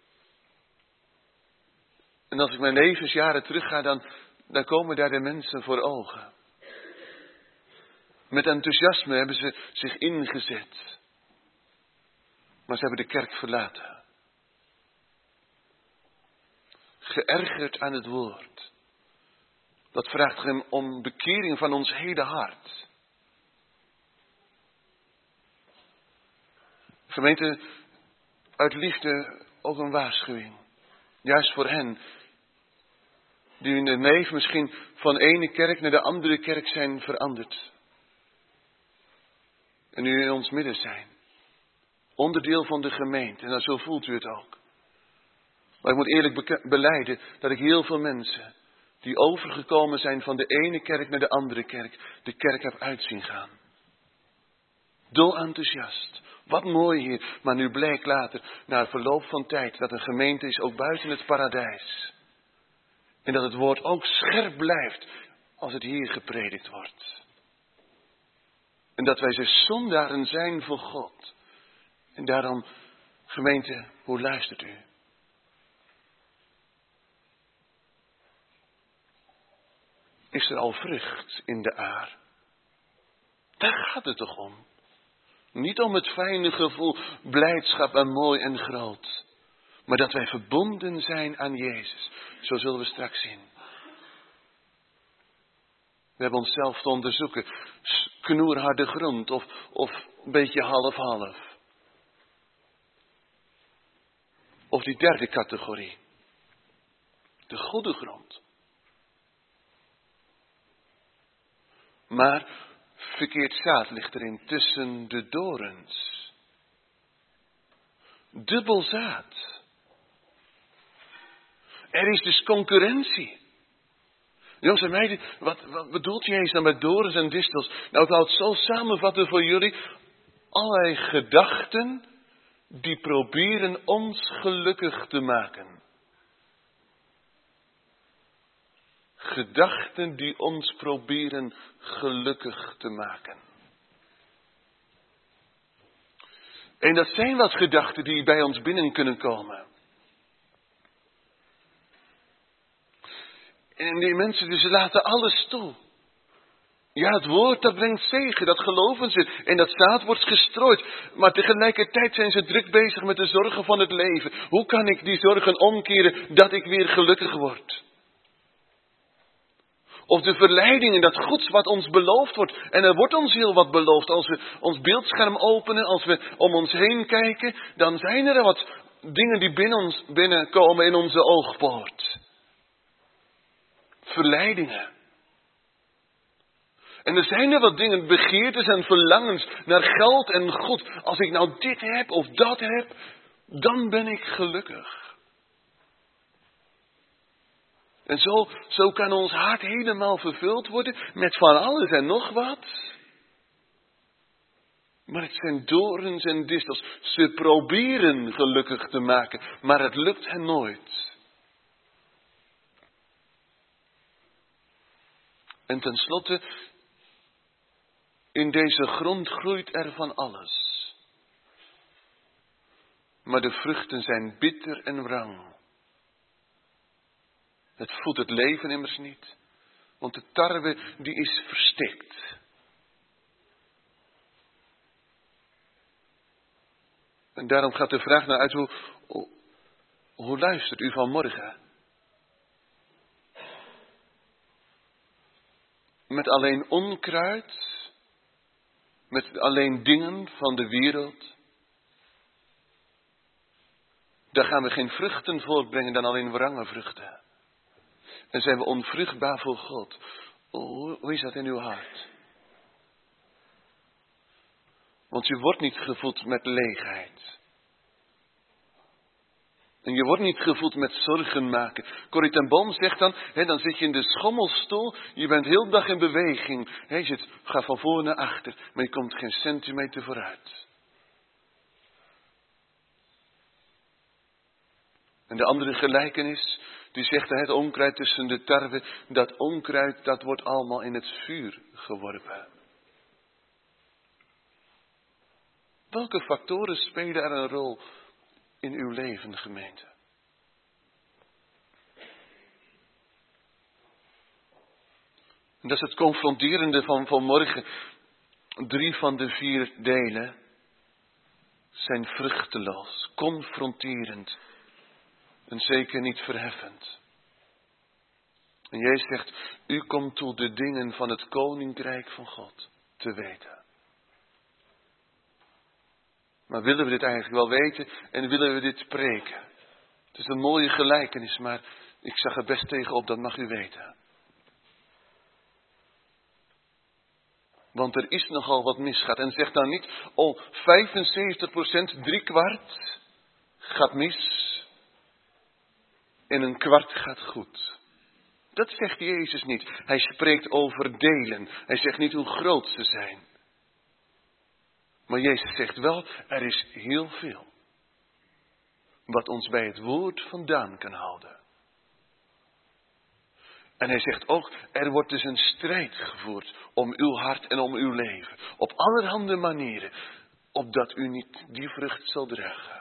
S1: En als ik mijn levensjaren terugga, dan, dan komen daar de mensen voor ogen. Met enthousiasme hebben ze zich ingezet. Maar ze hebben de kerk verlaten. Geërgerd aan het woord. Dat vraagt hem om bekering van ons hele hart. Gemeente, uit liefde ook een waarschuwing. Juist voor hen die in hun leven misschien van de ene kerk naar de andere kerk zijn veranderd. En nu in ons midden zijn. Onderdeel van de gemeente. En dan zo voelt u het ook. Maar ik moet eerlijk belijden dat ik heel veel mensen die overgekomen zijn van de ene kerk naar de andere kerk, de kerk heb uitzien gaan. Dol enthousiast. Wat mooi hier. Maar nu blijkt later, na verloop van tijd, dat een gemeente is ook buiten het paradijs. En dat het woord ook scherp blijft als het hier gepredikt wordt. En dat wij ze zondaren zijn voor God. En daarom, gemeente, hoe luistert u? Is er al vrucht in de aar? Daar gaat het toch om. Niet om het fijne gevoel, blijdschap en mooi en groot. Maar dat wij verbonden zijn aan Jezus. Zo zullen we straks zien. We hebben onszelf te onderzoeken. Knoerharde grond of, of een beetje half-half. Of die derde categorie. De goede grond. Maar verkeerd zaad ligt erin tussen de dorens. Dubbel zaad. Er is dus concurrentie. Jongens en meiden, wat, wat bedoelt Jezus dan met dorens en distels? Nou, ik wou het zo samenvatten voor jullie. Allerlei gedachten die proberen ons gelukkig te maken. Gedachten die ons proberen gelukkig te maken. En dat zijn wat gedachten die bij ons binnen kunnen komen. En die mensen, dus ze laten alles toe. Ja, het woord, dat brengt zegen, dat geloven ze. En dat zaad wordt gestrooid. Maar tegelijkertijd zijn ze druk bezig met de zorgen van het leven. Hoe kan ik die zorgen omkeren dat ik weer gelukkig word? Of de verleidingen, dat goeds wat ons beloofd wordt. En er wordt ons heel wat beloofd. Als we ons beeldscherm openen, als we om ons heen kijken, dan zijn er wat dingen die binnen ons binnenkomen in onze oogpoort. Verleidingen. En er zijn er wat dingen, begeertes en verlangens naar geld en goed. Als ik nou dit heb of dat heb, dan ben ik gelukkig. En zo, zo kan ons hart helemaal vervuld worden met van alles en nog wat. Maar het zijn dorens en distels. Ze proberen gelukkig te maken, maar het lukt hen nooit. En tenslotte, in deze grond groeit er van alles. Maar de vruchten zijn bitter en wrang. Het voedt het leven immers niet. Want de tarwe die is verstikt. En daarom gaat de vraag naar uit, hoe, hoe, hoe luistert u vanmorgen? Met alleen onkruid? Met alleen dingen van de wereld? Daar gaan we geen vruchten voortbrengen dan alleen wrange vruchten. En zijn we onvruchtbaar voor God. Hoe, hoe is dat in uw hart? Want je wordt niet gevoed met leegheid. En je wordt niet gevoed met zorgen maken. Corrie ten Boom zegt dan, hè, dan zit je in de schommelstoel. Je bent heel de dag in beweging. Hè, je zit, ga van voor naar achter. Maar je komt geen centimeter vooruit. En de andere gelijkenis, die zegt het onkruid tussen de tarwe. Dat onkruid, dat wordt allemaal in het vuur geworpen. Welke factoren spelen er een rol in uw leven, gemeente? En dat is het confronterende van vanmorgen. Drie van de vier delen zijn vruchteloos, confronterend en zeker niet verheffend. En Jezus zegt, u komt toe de dingen van het koninkrijk van God te weten. Maar willen we dit eigenlijk wel weten en willen we dit preken? Het is een mooie gelijkenis, maar ik zag er best tegenop, dat mag u weten. Want er is nogal wat misgaat. En zeg dan niet, oh, vijfenzeventig procent, drie kwart gaat mis. En een kwart gaat goed. Dat zegt Jezus niet. Hij spreekt over delen. Hij zegt niet hoe groot ze zijn. Maar Jezus zegt wel, er is heel veel. Wat ons bij het woord vandaan kan houden. En hij zegt ook, er wordt dus een strijd gevoerd om uw hart en om uw leven. Op allerhande manieren. Opdat u niet die vrucht zal dragen.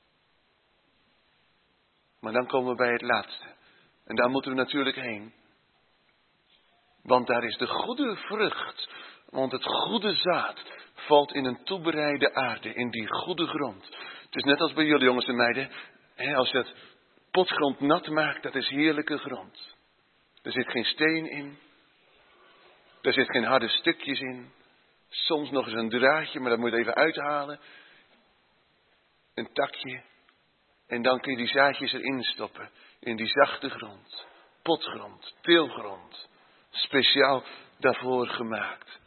S1: Maar dan komen we bij het laatste. En daar moeten we natuurlijk heen. Want daar is de goede vrucht. Want het goede zaad valt in een toebereide aarde. In die goede grond. Het is net als bij jullie jongens en meiden. Hè, als je het potgrond nat maakt, dat is heerlijke grond. Er zit geen steen in. Er zit geen harde stukjes in. Soms nog eens een draadje, maar dat moet je even uithalen. Een takje. En dan kun je die zaadjes erin stoppen. In die zachte grond. Potgrond. Teelgrond. Speciaal daarvoor gemaakt.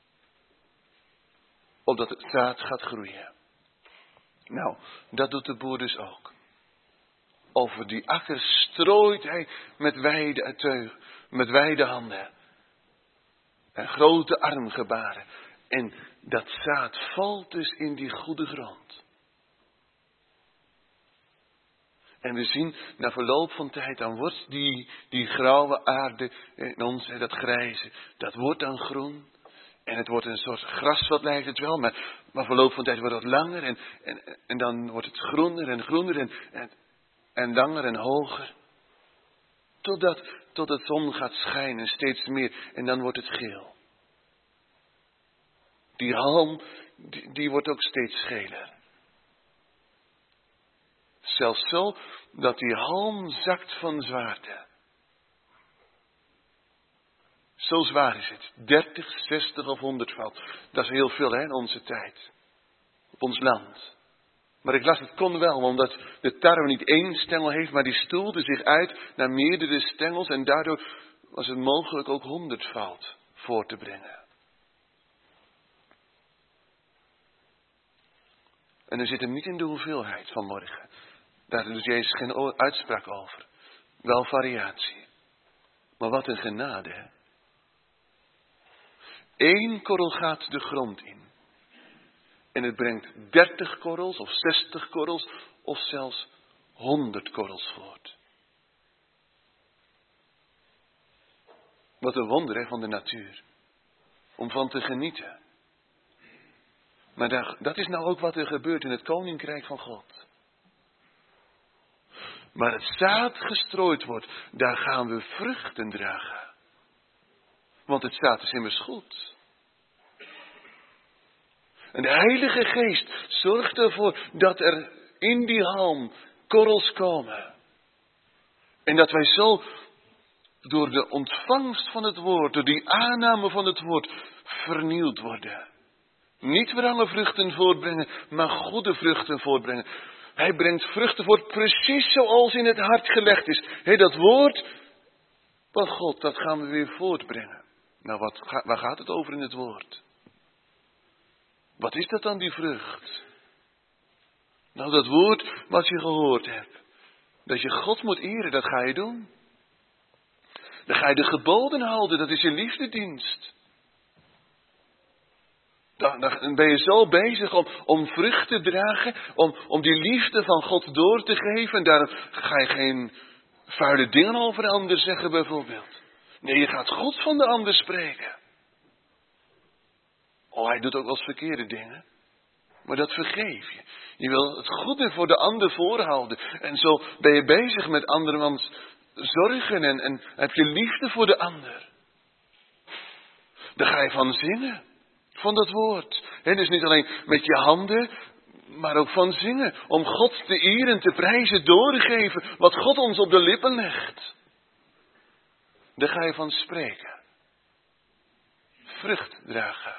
S1: Opdat het zaad gaat groeien. Nou, dat doet de boer dus ook. Over die akker strooit hij met wijde teug, met wijde handen. En grote armgebaren. En dat zaad valt dus in die goede grond. En we zien, na verloop van tijd, dan wordt die, die grauwe aarde in ons, dat grijze, dat wordt dan groen. En het wordt een soort grasvat lijkt het wel, maar, maar verloop van tijd wordt het langer. En, en, en dan wordt het groener en groener en, en, en langer en hoger. Totdat tot de zon gaat schijnen, steeds meer. En dan wordt het geel. Die halm, die, die wordt ook steeds geler. Zelfs zo dat die halm zakt van zwaarte. Zo zwaar is het. dertig, zestig of honderdvoud. Dat is heel veel hè, in onze tijd. Op ons land. Maar ik las het kon wel, omdat de tarwe niet één stengel heeft, maar die stoelde zich uit naar meerdere stengels. En daardoor was het mogelijk ook honderdvoud voor te brengen. En er zit hem niet in de hoeveelheid van morgen. Daar doet Jezus geen uitspraak over. Wel variatie. Maar wat een genade, hè? Eén korrel gaat de grond in. En het brengt dertig korrels of zestig korrels of zelfs honderd korrels voort. Wat een wonder, hè, van de natuur. Om van te genieten. Maar daar, dat is nou ook wat er gebeurt in het koninkrijk van God. Waar het zaad gestrooid wordt, daar gaan we vruchten dragen. Want het zaad is immers goed. En de Heilige Geest zorgt ervoor dat er in die halm korrels komen. En dat wij zo door de ontvangst van het woord, door die aanname van het woord, vernieuwd worden. Niet wrange vruchten voortbrengen, maar goede vruchten voortbrengen. Hij brengt vruchten voort precies zoals in het hart gelegd is. He, dat woord van God, dat gaan we weer voortbrengen. Nou, wat, waar gaat het over in het woord? Wat is dat dan, die vrucht? Nou, dat woord wat je gehoord hebt. Dat je God moet eren, dat ga je doen. Dan ga je de geboden houden, dat is je liefdedienst. Dan, dan ben je zo bezig om, om vrucht te dragen, om, om die liefde van God door te geven. En daar ga je geen vuile dingen over de ander zeggen bijvoorbeeld. Nee, je gaat goed van de ander spreken. Oh, hij doet ook wel eens verkeerde dingen. Maar dat vergeef je. Je wil het goede voor de ander voorhouden. En zo ben je bezig met andermans zorgen en, en heb je liefde voor de ander. Daar ga je van zingen. Van dat woord. He, dus niet alleen met je handen, maar ook van zingen. Om God te eren, te prijzen, doorgeven wat God ons op de lippen legt. Daar ga je van spreken. Vrucht dragen.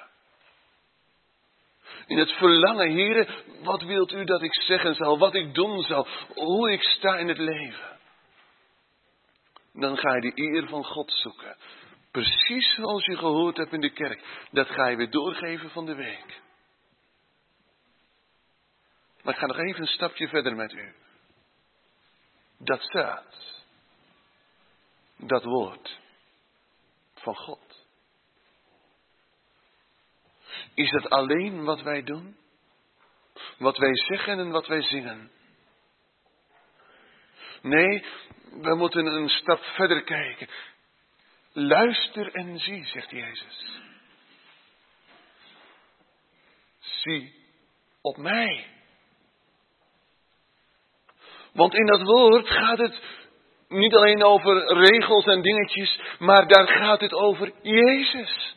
S1: In het verlangen, Heere, wat wilt u dat ik zeggen zal, wat ik doen zal, hoe ik sta in het leven. Dan ga je de eer van God zoeken. Precies zoals je gehoord hebt in de kerk. Dat ga je weer doorgeven van de week. Maar ik ga nog even een stapje verder met u. Dat zaad. Dat woord. Van God. Is dat alleen wat wij doen? Wat wij zeggen en wat wij zingen? Nee, we moeten een stap verder kijken. Luister en zie, zegt Jezus. Zie op mij. Want in dat woord gaat het niet alleen over regels en dingetjes, maar daar gaat het over Jezus.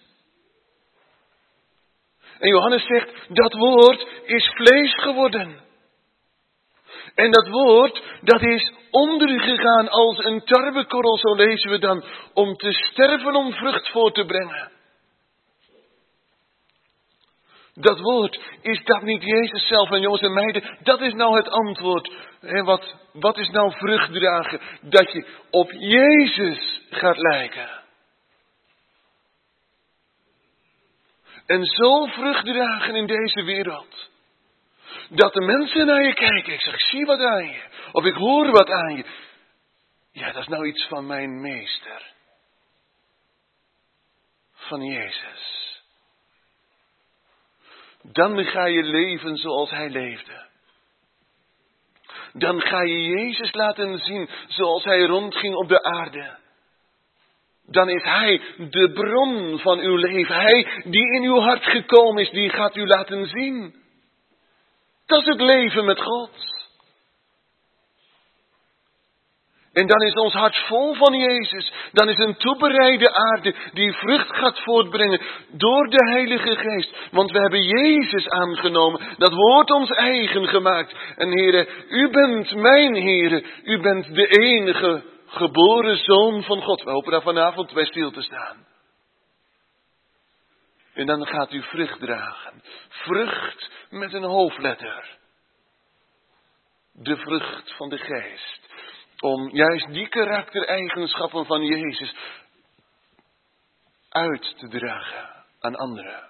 S1: En Johannes zegt, dat woord is vlees geworden. En dat woord, dat is ondergegaan als een tarwekorrel, zo lezen we dan, om te sterven om vrucht voor te brengen. Dat woord, is dat niet Jezus zelf? En jongens en meiden, dat is nou het antwoord. En wat, wat is nou vrucht dragen? Dat je op Jezus gaat lijken. En zo vrucht dragen in deze wereld. Dat de mensen naar je kijken. Ik zeg, ik zie wat aan je. Of ik hoor wat aan je. Ja, dat is nou iets van mijn meester. Van Jezus. Dan ga je leven zoals hij leefde. Dan ga je Jezus laten zien zoals hij rondging op de aarde. Dan is hij de bron van uw leven. Hij die in uw hart gekomen is, die gaat u laten zien. Dat is het leven met God. En dan is ons hart vol van Jezus. Dan is een toebereide aarde die vrucht gaat voortbrengen door de Heilige Geest. Want we hebben Jezus aangenomen. Dat wordt ons eigen gemaakt. En Heere, u bent mijn Heere. U bent de enige geboren Zoon van God. We hopen daar vanavond bij stil te staan. En dan gaat u vrucht dragen. Vrucht met een hoofdletter. De vrucht van de Geest. Om juist die karaktereigenschappen van Jezus uit te dragen aan anderen.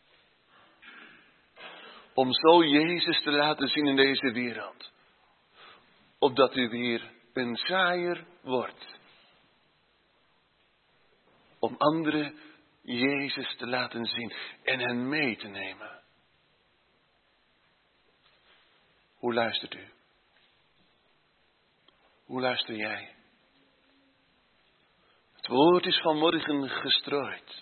S1: Om zo Jezus te laten zien in deze wereld. Opdat u weer een zaaier wordt. om anderen Jezus te laten zien en hen mee te nemen. Hoe luistert u? Hoe luister jij? Het woord is vanmorgen gestrooid.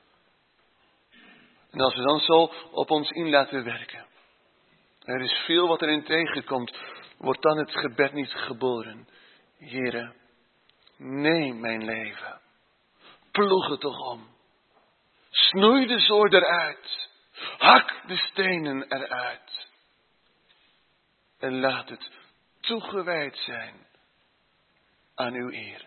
S1: En als we dan zo op ons in laten werken. Er is veel wat erin tegenkomt. Wordt dan het gebed niet geboren. Heere, neem mijn leven. Ploeg het toch om. Snoei de zoor eruit. Hak de stenen eruit. En laat het toegewijd zijn aan uw eer.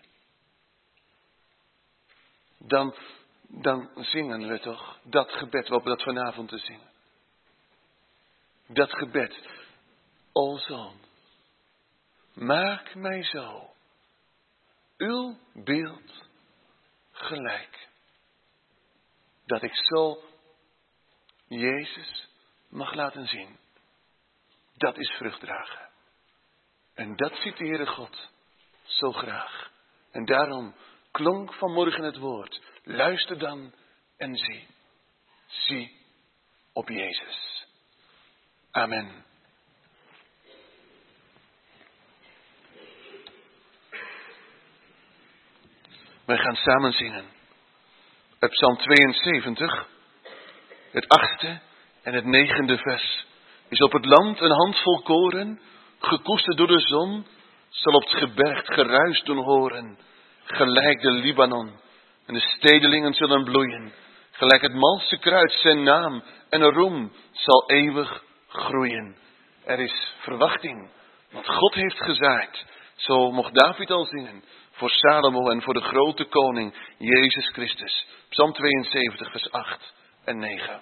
S1: Dan, dan zingen we toch dat gebed wat we dat vanavond te zingen. Dat gebed. O Zoon, maak mij zo uw beeld gelijk. Dat ik zo Jezus mag laten zien. Dat is vrucht dragen. En dat ziet de Heere God zo graag. En daarom klonk vanmorgen het woord. Luister dan en zie. Zie op Jezus. Amen. Wij gaan samen zingen. Het Psalm tweeënzeventig, het achtste en het negende vers. Is op het land een handvol koren, gekoesterd door de zon, zal op het gebergte geruis doen horen, gelijk de Libanon. En de stedelingen zullen bloeien, gelijk het malse kruid zijn naam en een roem zal eeuwig groeien. Er is verwachting, wat God heeft gezaaid. Zo mocht David al zingen, voor Salomo en voor de grote koning, Jezus Christus. Psalm tweeënzeventig, vers acht en negen.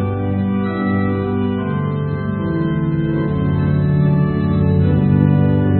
S2: Thank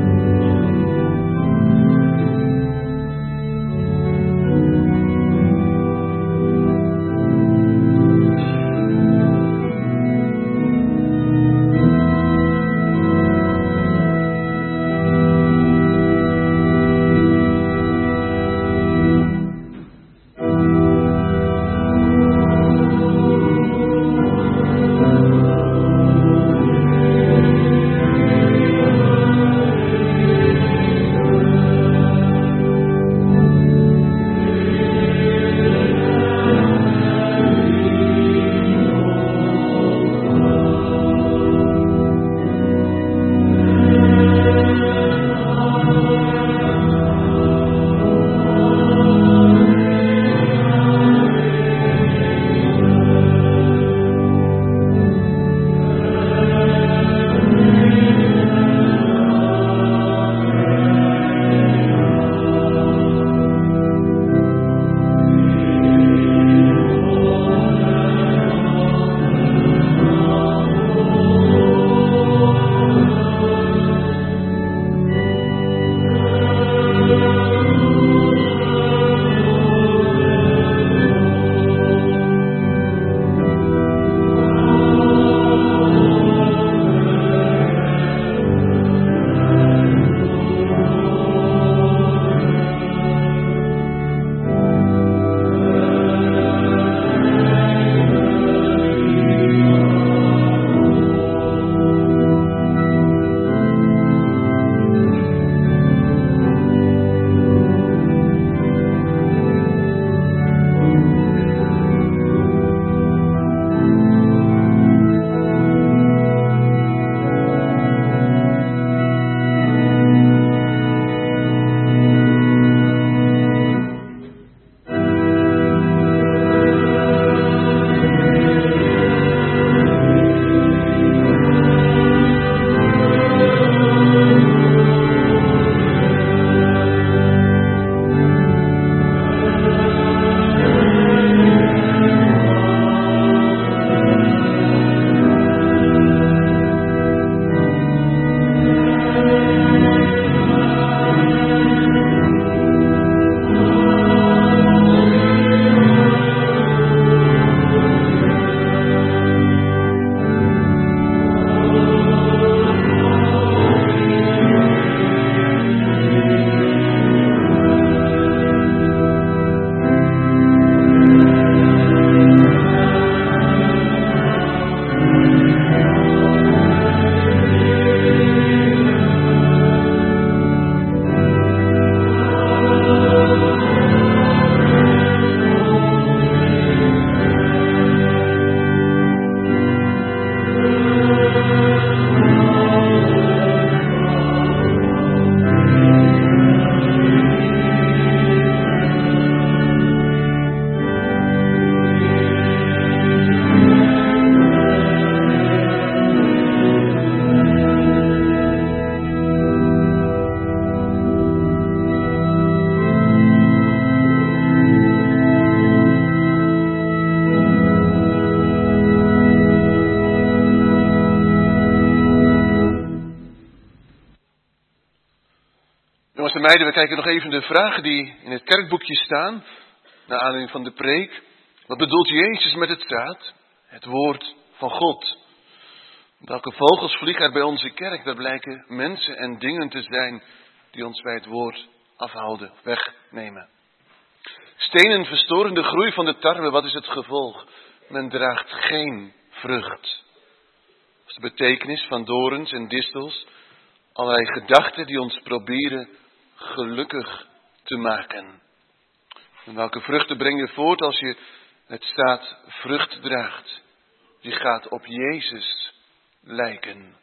S1: en meiden, we kijken nog even de vragen die in het kerkboekje staan, naar aanleiding van de preek. Wat bedoelt Jezus met het zaad? Het woord van God. Welke vogels vliegen er bij onze kerk? Dat blijken mensen en dingen te zijn die ons bij het woord afhouden, wegnemen. Stenen verstoren de groei van de tarwe. Wat is het gevolg? Men draagt geen vrucht. Dat is de betekenis van dorens en distels. Allerlei gedachten die ons proberen gelukkig te maken. En welke vruchten breng je voort als je het zaad vrucht draagt? Je gaat op Jezus lijken.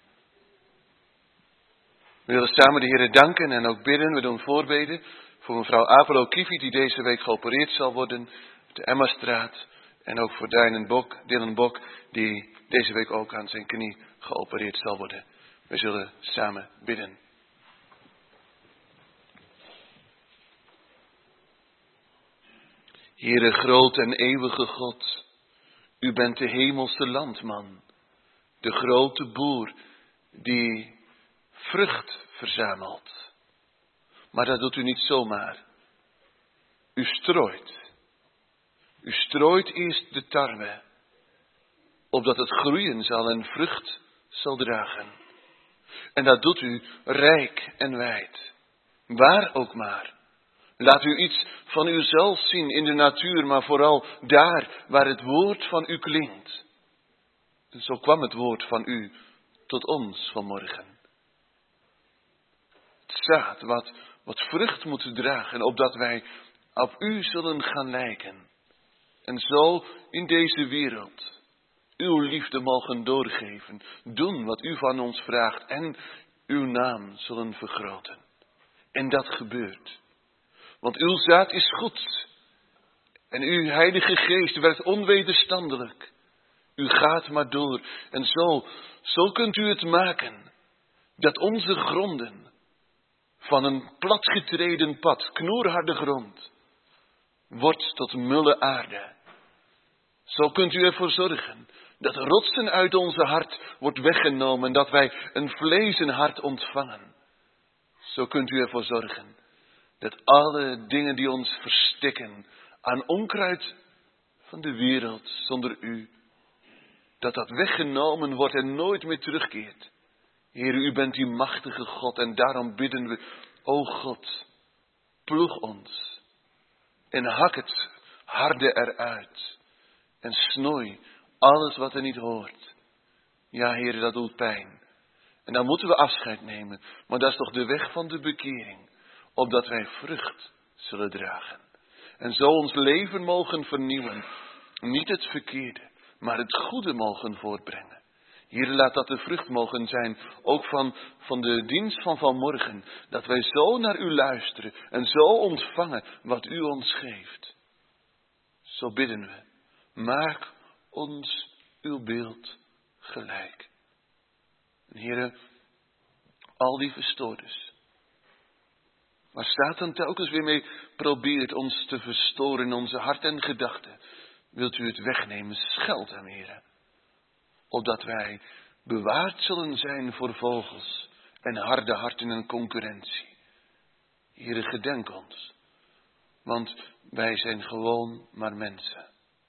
S1: We willen samen de Heere danken en ook bidden. We doen voorbeden voor mevrouw Apelo Kivi die deze week geopereerd zal worden. De Emmastraat. En ook voor Dylan Bok, Dylan Bok die deze week ook aan zijn knie geopereerd zal worden. We zullen samen bidden. Heere groot en eeuwige God, u bent de hemelse landman, de grote boer die vrucht verzamelt. Maar dat doet u niet zomaar. U strooit. U strooit eerst de tarwe, opdat het groeien zal en vrucht zal dragen. En dat doet u rijk en wijd, waar ook maar. Laat u iets van uzelf zien in de natuur, maar vooral daar waar het woord van u klinkt. En zo kwam het woord van u tot ons vanmorgen. Het zaad wat, wat vrucht moet dragen, opdat wij op u zullen gaan lijken. En zo in deze wereld uw liefde mogen doorgeven, doen wat u van ons vraagt en uw naam zullen vergroten. En dat gebeurt. Want uw zaad is goed. En uw Heilige Geest werkt onwederstandelijk. U gaat maar door. En zo, zo kunt u het maken. Dat onze gronden van een platgetreden pad, knoerharde grond, wordt tot mulle aarde. Zo kunt u ervoor zorgen dat rotsen uit onze hart wordt weggenomen en dat wij een vlezen hart ontvangen. Zo kunt u ervoor zorgen dat alle dingen die ons verstikken aan onkruid van de wereld zonder u, dat dat weggenomen wordt en nooit meer terugkeert. Heer, u bent die machtige God en daarom bidden we, o God, ploeg ons en hak het harde eruit en snoei alles wat er niet hoort. Ja, Heer, dat doet pijn. En dan moeten we afscheid nemen, maar dat is toch de weg van de bekering, opdat wij vrucht zullen dragen. En zo ons leven mogen vernieuwen, niet het verkeerde, maar het goede mogen voortbrengen. Heer, laat dat de vrucht mogen zijn, ook van, van de dienst van vanmorgen, dat wij zo naar u luisteren en zo ontvangen wat u ons geeft. Zo bidden we, maak ons uw beeld gelijk. En Heere, al die verstoorders, waar Satan telkens weer mee probeert ons te verstoren in onze hart en gedachten, wilt u het wegnemen, scheld hem, Heere. Opdat wij bewaard zullen zijn voor vogels en harde harten en concurrentie. Heere, gedenk ons, want wij zijn gewoon maar mensen.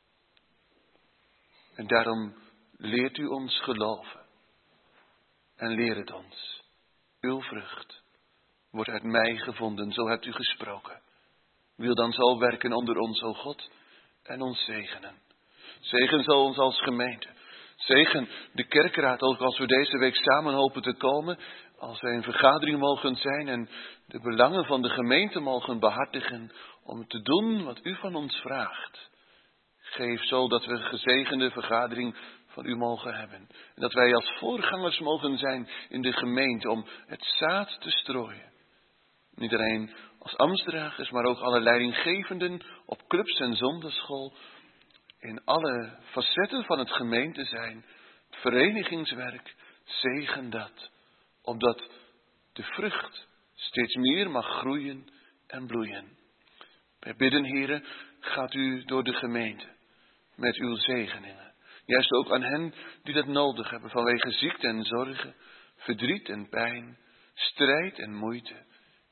S1: En daarom leert u ons geloven en leer het ons. Uw vrucht wordt uit mij gevonden, zo hebt u gesproken. Wil dan zo werken onder ons, o God, en ons zegenen. Zegen zal ons als gemeente. Zegen de kerkraad, ook als we deze week samen hopen te komen. Als wij een vergadering mogen zijn en de belangen van de gemeente mogen behartigen om te doen wat u van ons vraagt. Geef zo dat we een gezegende vergadering van u mogen hebben. En dat wij als voorgangers mogen zijn in de gemeente om het zaad te strooien. Niet alleen als ambtsdragers, maar ook alle leidinggevenden op clubs en zondagschool. In alle facetten van het gemeente zijn, het verenigingswerk, zegen dat. Opdat de vrucht steeds meer mag groeien en bloeien. Wij bidden, Heere, gaat u door de gemeente met uw zegeningen. Juist ook aan hen die dat nodig hebben vanwege ziekte en zorgen, verdriet en pijn, strijd en moeite.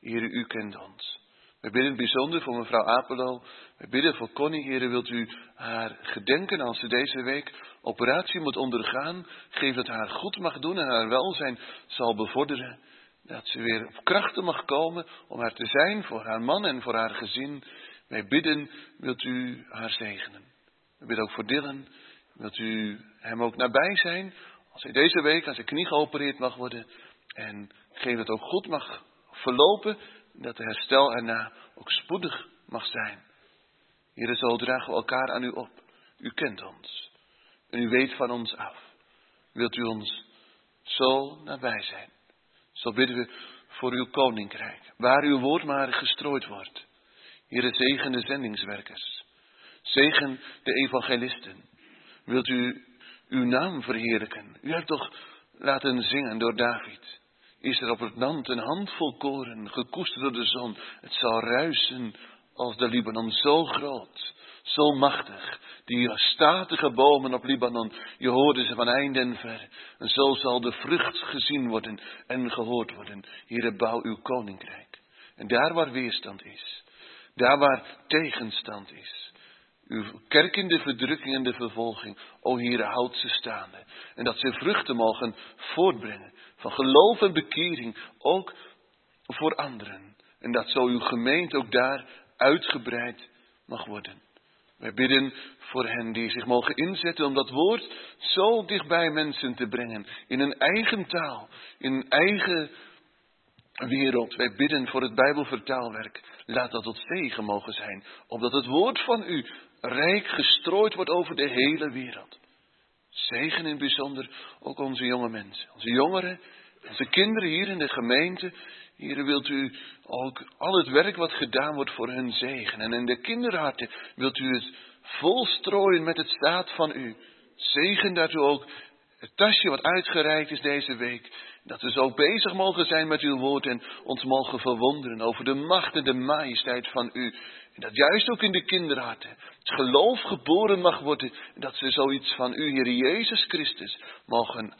S1: Heere, u kent ons. We bidden bijzonder voor mevrouw Apelo. We bidden voor Connie. Heere, wilt u haar gedenken als ze deze week operatie moet ondergaan. Geef dat haar goed mag doen en haar welzijn zal bevorderen. Dat ze weer op krachten mag komen om haar te zijn voor haar man en voor haar gezin. Wij bidden, wilt u haar zegenen. We bidden ook voor Dylan. Wilt u hem ook nabij zijn. Als hij deze week aan zijn knie geopereerd mag worden. En geef dat ook goed mag verlopen. Dat de herstel erna ook spoedig mag zijn. Heere, zo dragen we elkaar aan u op. U kent ons. En u weet van ons af. Wilt u ons zo nabij zijn. Zo bidden we voor uw koninkrijk. Waar uw woord maar gestrooid wordt. Heere, zegen de zendingswerkers. Zegen de evangelisten. Wilt u uw naam verheerlijken. U hebt toch laten zingen door David. Is er op het land een handvol koren, gekoesterd door de zon. Het zal ruisen als de Libanon, zo groot, zo machtig. Die statige bomen op Libanon, je hoorde ze van eind en ver. En zo zal de vrucht gezien worden en gehoord worden. Heere, bouw uw koninkrijk. En daar waar weerstand is, daar waar tegenstand is. Uw kerk in de verdrukking en de vervolging, o Heere, houd ze staande. En dat ze vruchten mogen voortbrengen van geloof en bekering, ook voor anderen. En dat zo uw gemeente ook daar uitgebreid mag worden. Wij bidden voor hen die zich mogen inzetten om dat woord zo dichtbij mensen te brengen. In een eigen taal, in een eigen wereld. Wij bidden voor het Bijbelvertaalwerk. Laat dat tot zegen mogen zijn. Opdat het woord van u rijk gestrooid wordt over de hele wereld. Zegen in het bijzonder ook onze jonge mensen. Onze jongeren, onze kinderen hier in de gemeente. Hier wilt u ook al het werk wat gedaan wordt voor hun zegen. En in de kinderharten wilt u het volstrooien met het zaad van u. Zegen dat u ook het tasje wat uitgereikt is deze week. Dat we zo bezig mogen zijn met uw woord en ons mogen verwonderen over de macht en de majesteit van u. En dat juist ook in de kinderharten het geloof geboren mag worden. Dat ze zoiets van u, Heer Jezus Christus, mogen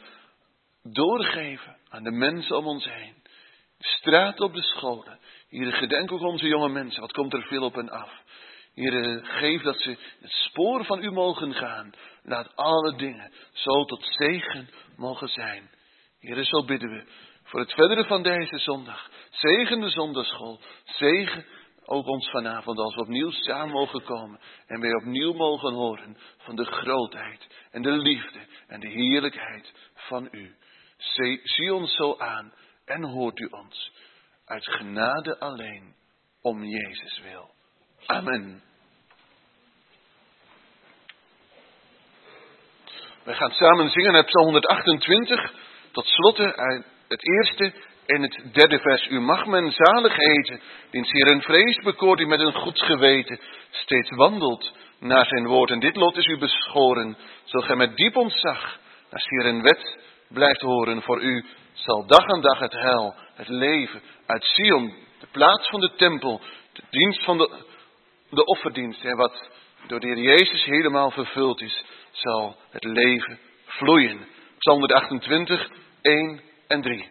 S1: doorgeven aan de mensen om ons heen. De straat op de scholen. Heer, gedenk ook onze jonge mensen. Wat komt er veel op hen af. Heer, geef dat ze het spoor van u mogen gaan. Laat alle dingen zo tot zegen mogen zijn. Heer, zo bidden we voor het verdere van deze zondag. Zegen de zondagschool. Zegen ook ons vanavond als we opnieuw samen mogen komen. En weer opnieuw mogen horen van de grootheid en de liefde en de heerlijkheid van u. Zie, zie ons zo aan en hoort u ons. Uit genade alleen, om Jezus wil. Amen. Wij gaan samen zingen uit Psalm honderdachtentwintig. Tot slotte uit het eerste en het derde vers. U mag men zalig heten, diens Heeren vrees bekoort die met een goed geweten steeds wandelt naar zijn woord. En dit lot is u beschoren, zo gij met diep ontzag naar Heeren wet blijft horen. Voor u zal dag aan dag het heil, het leven uit Sion, de plaats van de tempel, de dienst van de, de offerdienst. En wat door de Heer Jezus helemaal vervuld is, zal het leven vloeien. Psalm honderdachtentwintig, één en drie.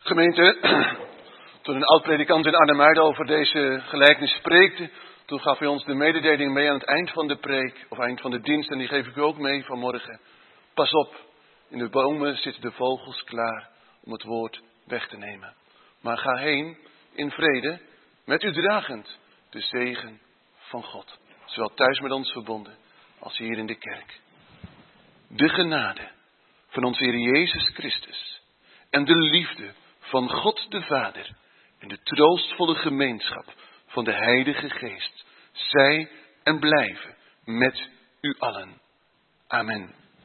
S1: Gemeente, toen een oud-predikant in Arnhem over deze gelijkenis spreekte, toen gaf hij ons de mededeling mee aan het eind van de preek, of eind van de dienst, en die geef ik u ook mee vanmorgen. Pas op, in de bomen zitten de vogels klaar om het woord weg te nemen. Maar ga heen in vrede, met u dragend de zegen van God. Zowel thuis met ons verbonden, als hier in de kerk. De genade van onze Heer Jezus Christus en de liefde van God de Vader en de troostvolle gemeenschap van de Heilige Geest zij en blijven met u allen. Amen.